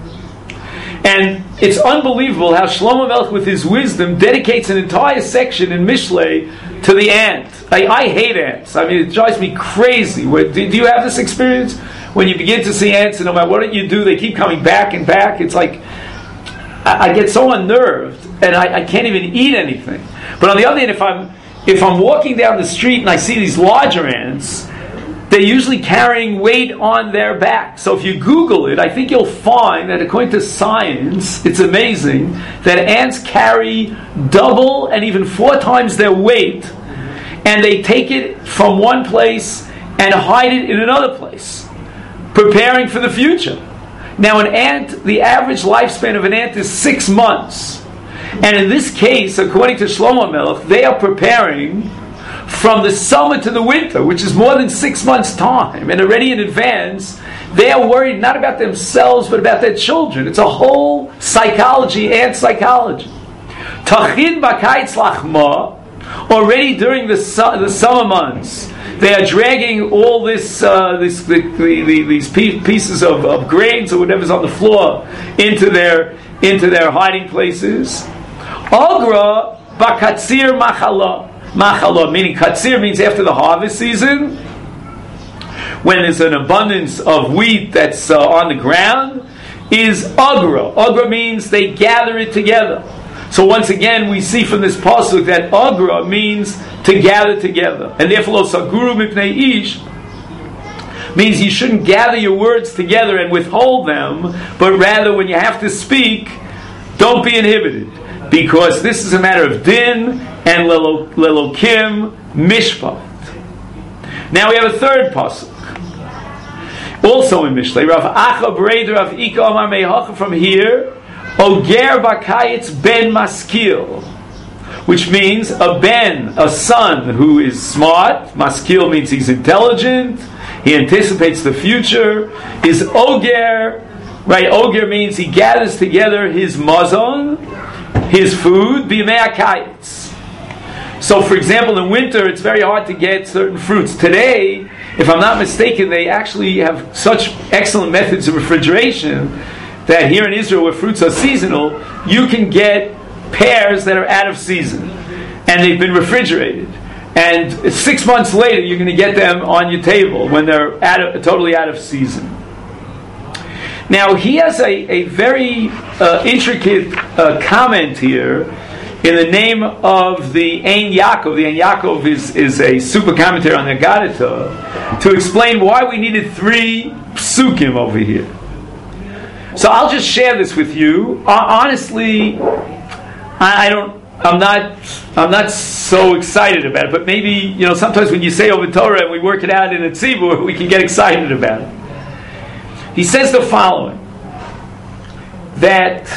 And it's unbelievable how Shlomo Melech, with his wisdom, dedicates an entire section in Mishle to the ant. I, I hate ants. I mean, it drives me crazy. Do, do you have this experience? When you begin to see ants, and no matter what you do, they keep coming back and back. It's like, I, I get so unnerved, and I, I can't even eat anything. But on the other hand, if I'm if I'm walking down the street and I see these larger ants, they're usually carrying weight on their back. So if you Google it, I think you'll find that according to science, it's amazing that ants carry double and even four times their weight, and they take it from one place and hide it in another place, preparing for the future. Now an ant, the average lifespan of an ant is six months. And in this case, according to Shlomo Melech, they are preparing from the summer to the winter, which is more than six months' time. And already in advance, they are worried not about themselves, but about their children. It's a whole psychology, ant psychology. Tachin b'kayitz lachma, already during the, su- the summer months, they are dragging all this, uh, this the, the, the, these pieces of, of grains or whatever's on the floor into their into their hiding places. Agra bakatzir machala. Machala, meaning katzir means after the harvest season, when there's an abundance of wheat that's uh, on the ground, is agra. Agra means they gather it together. So once again, we see from this pasuk that agra means to gather together, and therefore lo saguru mipnei ish means you shouldn't gather your words together and withhold them, but rather when you have to speak, don't be inhibited, because this is a matter of din and lelokim mishpat. Now we have a third pasuk, also in Mishlei. Rav Acha Breder Rav Ika Amar Mehacha from here, Oger Bakayitz Ben Maskil, which means a ben, a son who is smart. Maskil means he's intelligent, he anticipates the future, is Oger, right? Oger means he gathers together his mazon, his food, B'yamei HaKayitz. So, for example, in winter, it's very hard to get certain fruits. Today, if I'm not mistaken, they actually have such excellent methods of refrigeration that here in Israel, where fruits are seasonal, you can get pears that are out of season, and they've been refrigerated. And six months later, you're going to get them on your table when they're out of, totally out of season. Now, he has a, a very uh, intricate uh, comment here in the name of the Ein Yaakov. The Ein Yaakov is, is a super commentary on the Haggadah to explain why we needed three psukim over here. So I'll just share this with you. Uh, honestly, I, I don't. I'm not. I'm not so excited about it. But maybe, you know, sometimes when you say over Torah and we work it out in a tzibur, we can get excited about it. He says the following: that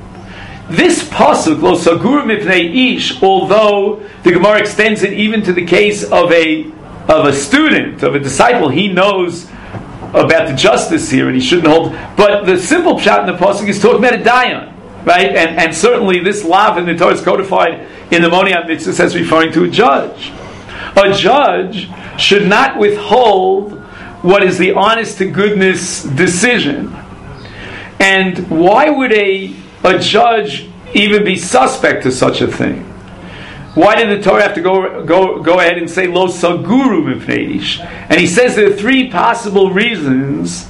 this pasuk, lo sagur mipnei ish, although the Gemara extends it even to the case of a of a student, of a disciple, he knows about the justice here and he shouldn't hold. But the simple pshat in the pasuk is talking about a dayan, right? And and certainly this lav in the Torah is codified in the Moniat Mitzvah as referring to a judge. A judge should not withhold what is the honest to goodness decision. And why would a a judge even be suspect to such a thing? Why did the Torah have to go go go ahead and say lo saguru mipnei ish? And he says there are three possible reasons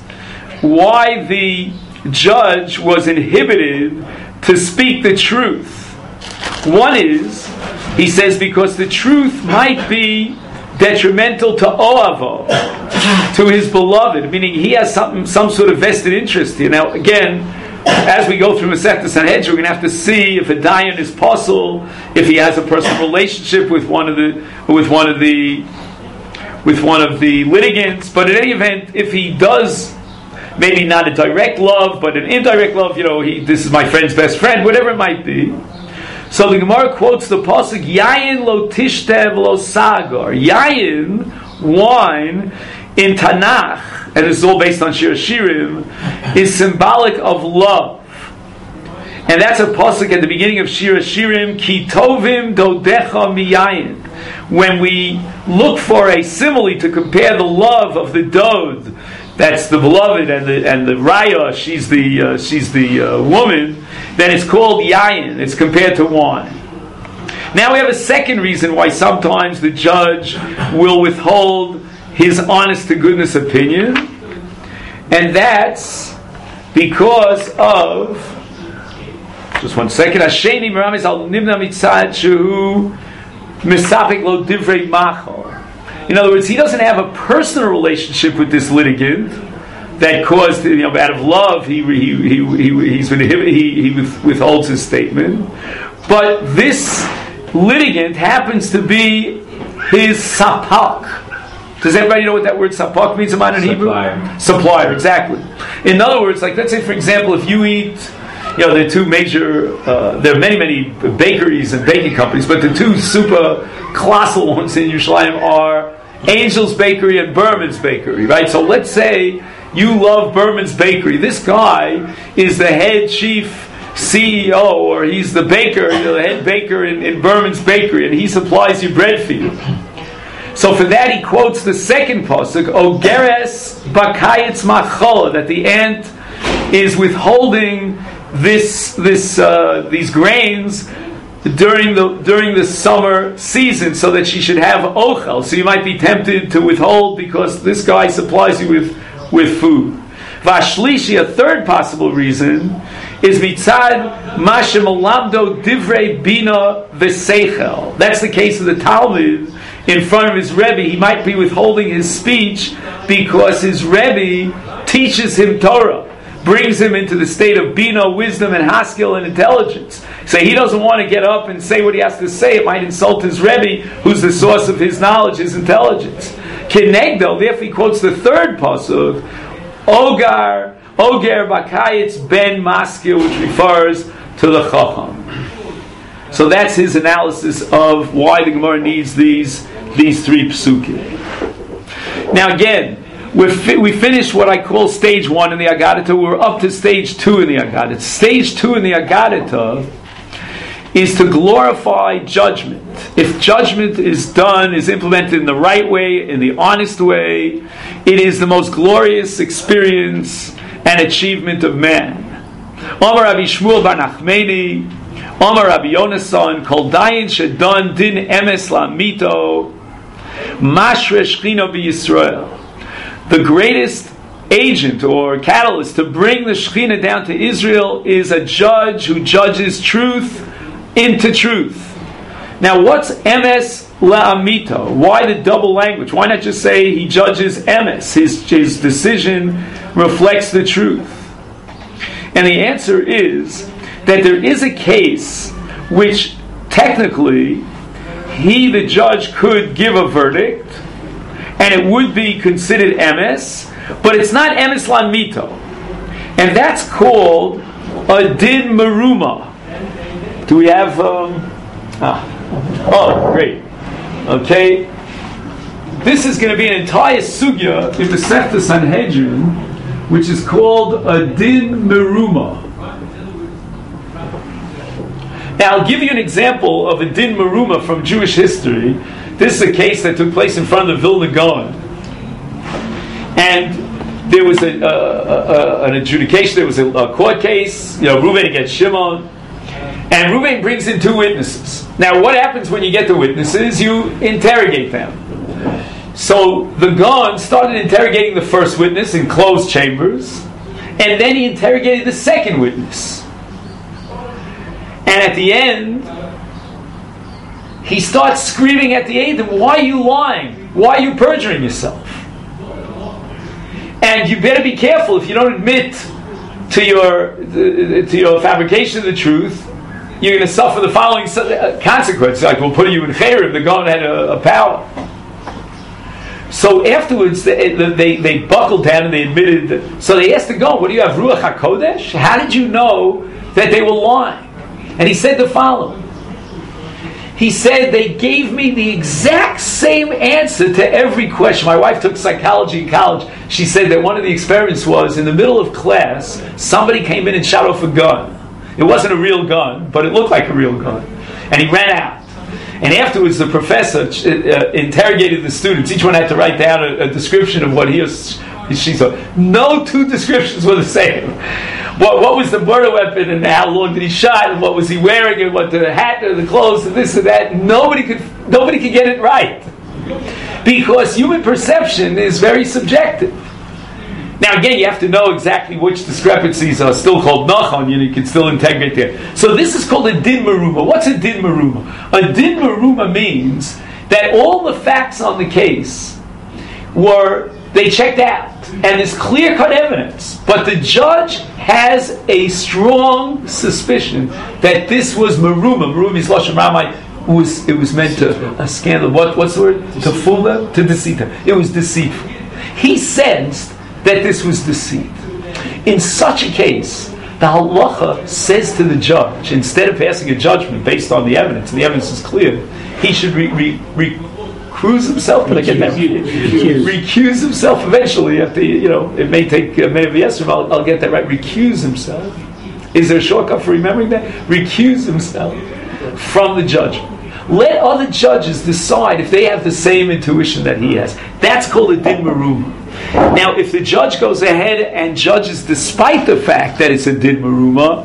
why the judge was inhibited to speak the truth. One is, he says, because the truth might be detrimental to Oavo, to his beloved, meaning he has some some sort of vested interest here. Now, again, as we go through Masechta Sanhedrin, we're going to have to see if a dayan is possible, if he has a personal relationship with one of the with one of the with one of the litigants. But in any event, if he does, maybe not a direct love, but an indirect love, you know, he, this is my friend's best friend, whatever it might be. So the Gemara quotes the pasuk, Yayin lo tishtev lo sagar. Yayin, wine, in Tanakh, and this is all based on Shir Shirim, is symbolic of love. And that's a pasuk at the beginning of Shir Shirim, Ki tovim dodecha miyayin. When we look for a simile to compare the love of the dod, that's the beloved, and the and the raya, she's the uh, she's the uh, woman, then it's called yayin. It's compared to wine. Now we have a second reason why sometimes the judge will withhold his honest to goodness opinion, and that's because of, just one second, Hasheni Meramis al Nimna Mitzad Shehu Misapik Lo Divrei Machal. In other words, he doesn't have a personal relationship with this litigant that caused, you know, out of love, he he he, he he's been he, he withholds his statement, but this litigant happens to be his sapak. Does everybody know what that word sapak means in modern Hebrew? Supplier. Supplier, exactly. In other words, like, let's say, for example, if you eat, you know, there are two major, uh, there are many, many bakeries and baking companies, but the two super colossal ones in Yerushalayim are Angel's Bakery and Berman's Bakery, right? So let's say you love Berman's Bakery. This guy is the head chief C E O, or he's the baker, you know, the head baker in, in Berman's Bakery, and he supplies you bread for you. So for that he quotes the second pasuk, Ogeres bakayitz machola, that the ant is withholding this this uh, these grains during the during the summer season, so that she should have ochel. So you might be tempted to withhold because this guy supplies you with with food. Vashlishi, a third possible reason, is mitzad mashem alamdo divrei bina v'seichel. That's the case of the Talmud in front of his Rebbe. He might be withholding his speech because his Rebbe teaches him Torah, brings him into the state of bina, wisdom, and haskell, and intelligence. So he doesn't want to get up and say what he has to say. It might insult his Rebbe, who's the source of his knowledge, his intelligence. Kenegdo, therefore he quotes the third pasuk, Ogar, Oger Bakayitz ben Maskil, which refers to the Chacham. So that's his analysis of why the Gemara needs these these three psukim. Now again, we're fi- we finished what I call stage one in the Agadita. We're up to stage two in the Agadita. Stage two in the Agadita is to glorify judgment. If judgment is done, is implemented in the right way, in the honest way, it is the most glorious experience and achievement of man. Omar Rabbi Shmuel bar Nachmeni, Omar Rabbi Yonasan, Kol Dayin Shedon Din Emes Lamito, Mashre Shechina b'Yisrael. The greatest agent or catalyst to bring the Shekhinah down to Israel is a judge who judges truth into truth. Now, what's emes la'amito? Why the double language? Why not just say he judges emes? His, his decision reflects the truth. And the answer is that there is a case which technically he, the judge, could give a verdict and it would be considered emes, but it's not emes la'amito. And that's called a din meruma. Do we have... Um, ah. Oh, great. Okay. This is going to be an entire sugya in the Masechta Sanhedrin, which is called a din meruma. Now, I'll give you an example of a din meruma from Jewish history. This is a case that took place in front of the Vilna Gaon. And there was a, a, a, an adjudication, there was a, a court case, you know, Reuven against Shimon. And Reuven brings in two witnesses. Now, what happens when you get the witnesses? You interrogate them. So the Gaon started interrogating the first witness in closed chambers, and then he interrogated the second witness. And at the end, he starts screaming at the Eidim, "Why are you lying? Why are you perjuring yourself? And you better be careful if you don't admit to your to your fabrication of the truth. You're going to suffer the following consequences. Like we'll put you in chayrim." The Gaon had a, a power. So afterwards, they, they they buckled down and they admitted that. So they asked the Gaon, "What do you have, Ruach HaKodesh? How did you know that they were lying?" And he said the following. He said, "They gave me the exact same answer to every question." My wife took psychology in college. She said that one of the experiments was, in the middle of class, somebody came in and shot off a gun. It wasn't a real gun, but it looked like a real gun. And he ran out. And afterwards, the professor uh, interrogated the students. Each one had to write down a, a description of what he or she saw. No two descriptions were the same. What, what was the murder weapon, and how long did he shot, and what was he wearing, and what the hat, or the clothes, and this and that. Nobody could, nobody could get it right. Because human perception is very subjective. Now again, you have to know exactly which discrepancies are still called nachon, and you can still integrate there. So this is called a din meruma. What's a din meruma? A din meruma means that all the facts on the case were, they checked out, and there's clear-cut evidence, but the judge has a strong suspicion that this was meruma. Meruma is lashon ramai. It was, it was meant to, a scandal. What, what's the word? To fool them? To deceive them. It was deceitful. He sensed that this was deceit. In such a case, the halacha says to the judge, instead of passing a judgment based on the evidence, and the evidence is clear, he should re, re, recuse himself. Did I get that? Recuse. recuse himself eventually. After, you know, it may take uh, maybe yes, I'll, I'll get that right. Recuse himself. Is there a shortcut for remembering that? Recuse himself from the judgment. Let other judges decide if they have the same intuition that he has. That's called a din meruma. Now, if the judge goes ahead and judges despite the fact that it's a din meruma,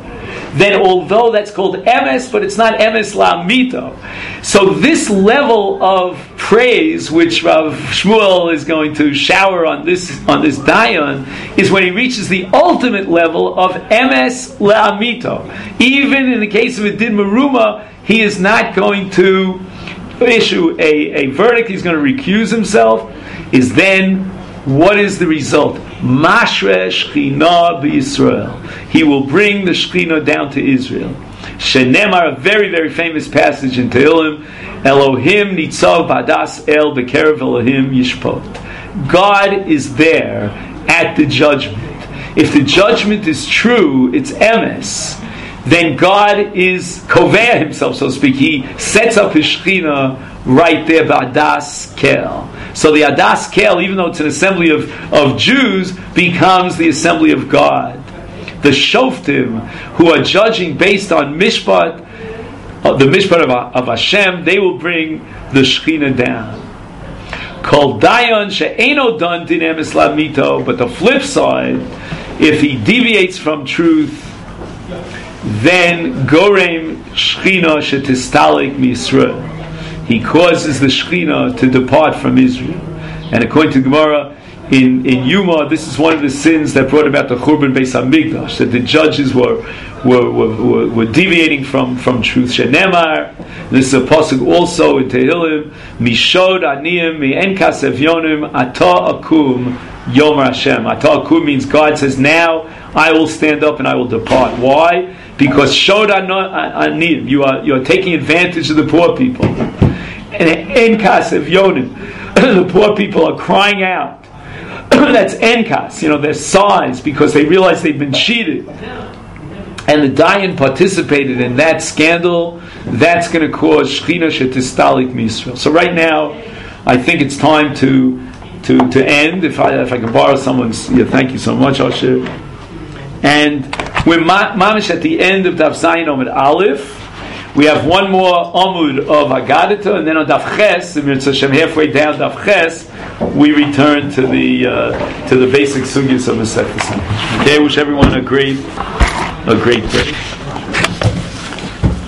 then although that's called emes, but it's not emes la'amito. So this level of praise, which Rav Shmuel is going to shower on this on this dayan, is when he reaches the ultimate level of emes la'amito. Even in the case of a din meruma, he is not going to issue a, a verdict. He's going to recuse himself. Is then, what is the result? Mashre Shechina b'Yisrael. He will bring the Shechina down to Israel. Shenemar, a very, very famous passage in Tehillim, Elohim nitzav b'adas el b'kerev Elohim yishpot. God is there at the judgment. If the judgment is true, it's emes, then God is kovea himself, so to speak. He sets up his Shechina right there, b'adas kel. So the Adas Kel, even though it's an assembly of, of Jews, becomes the assembly of God. The Shoftim, who are judging based on Mishpat, uh, the Mishpat of, of Hashem, they will bring the Shechina down. Kol Dayan she'eno dan din emes la'amito. But the flip side, if he deviates from truth, then Gorem Shechina she'tistalik mi'Yisrael. He causes the Shechina to depart from Israel. And according to Gemara, in, in Yuma, this is one of the sins that brought about the Churban Beis HaMikdash, that the judges were were, were, were, were deviating from, from truth. Shenemar, this is a pasuk also in Tehillim, Mishod Aniyim, Mi'enkas Evyonim, Ata Akum, Yomer Hashem. Ata Akum means God says, now I will stand up and I will depart. Why? Because Shod Aniyim, you are, you are taking advantage of the poor people. And Enkas Evyonim, the poor people are crying out. That's Enkas, you know, their sighs, because they realize they've been cheated. And the Dayan participated in that scandal. That's going to cause Shechina she'tistalik mi'Yisrael. So right now, I think it's time to to, to end. If I if I can borrow someone's, yeah, thank you so much, Asher. And we're mamish at the end of Daf Zayin Omid Aleph. We have one more Amud of Agadita, and then on Daf Ches, halfway down Daf Ches, we return to the uh, to the basic sugyas of Masechet Sanhedrin. Okay, wish everyone a great a great day.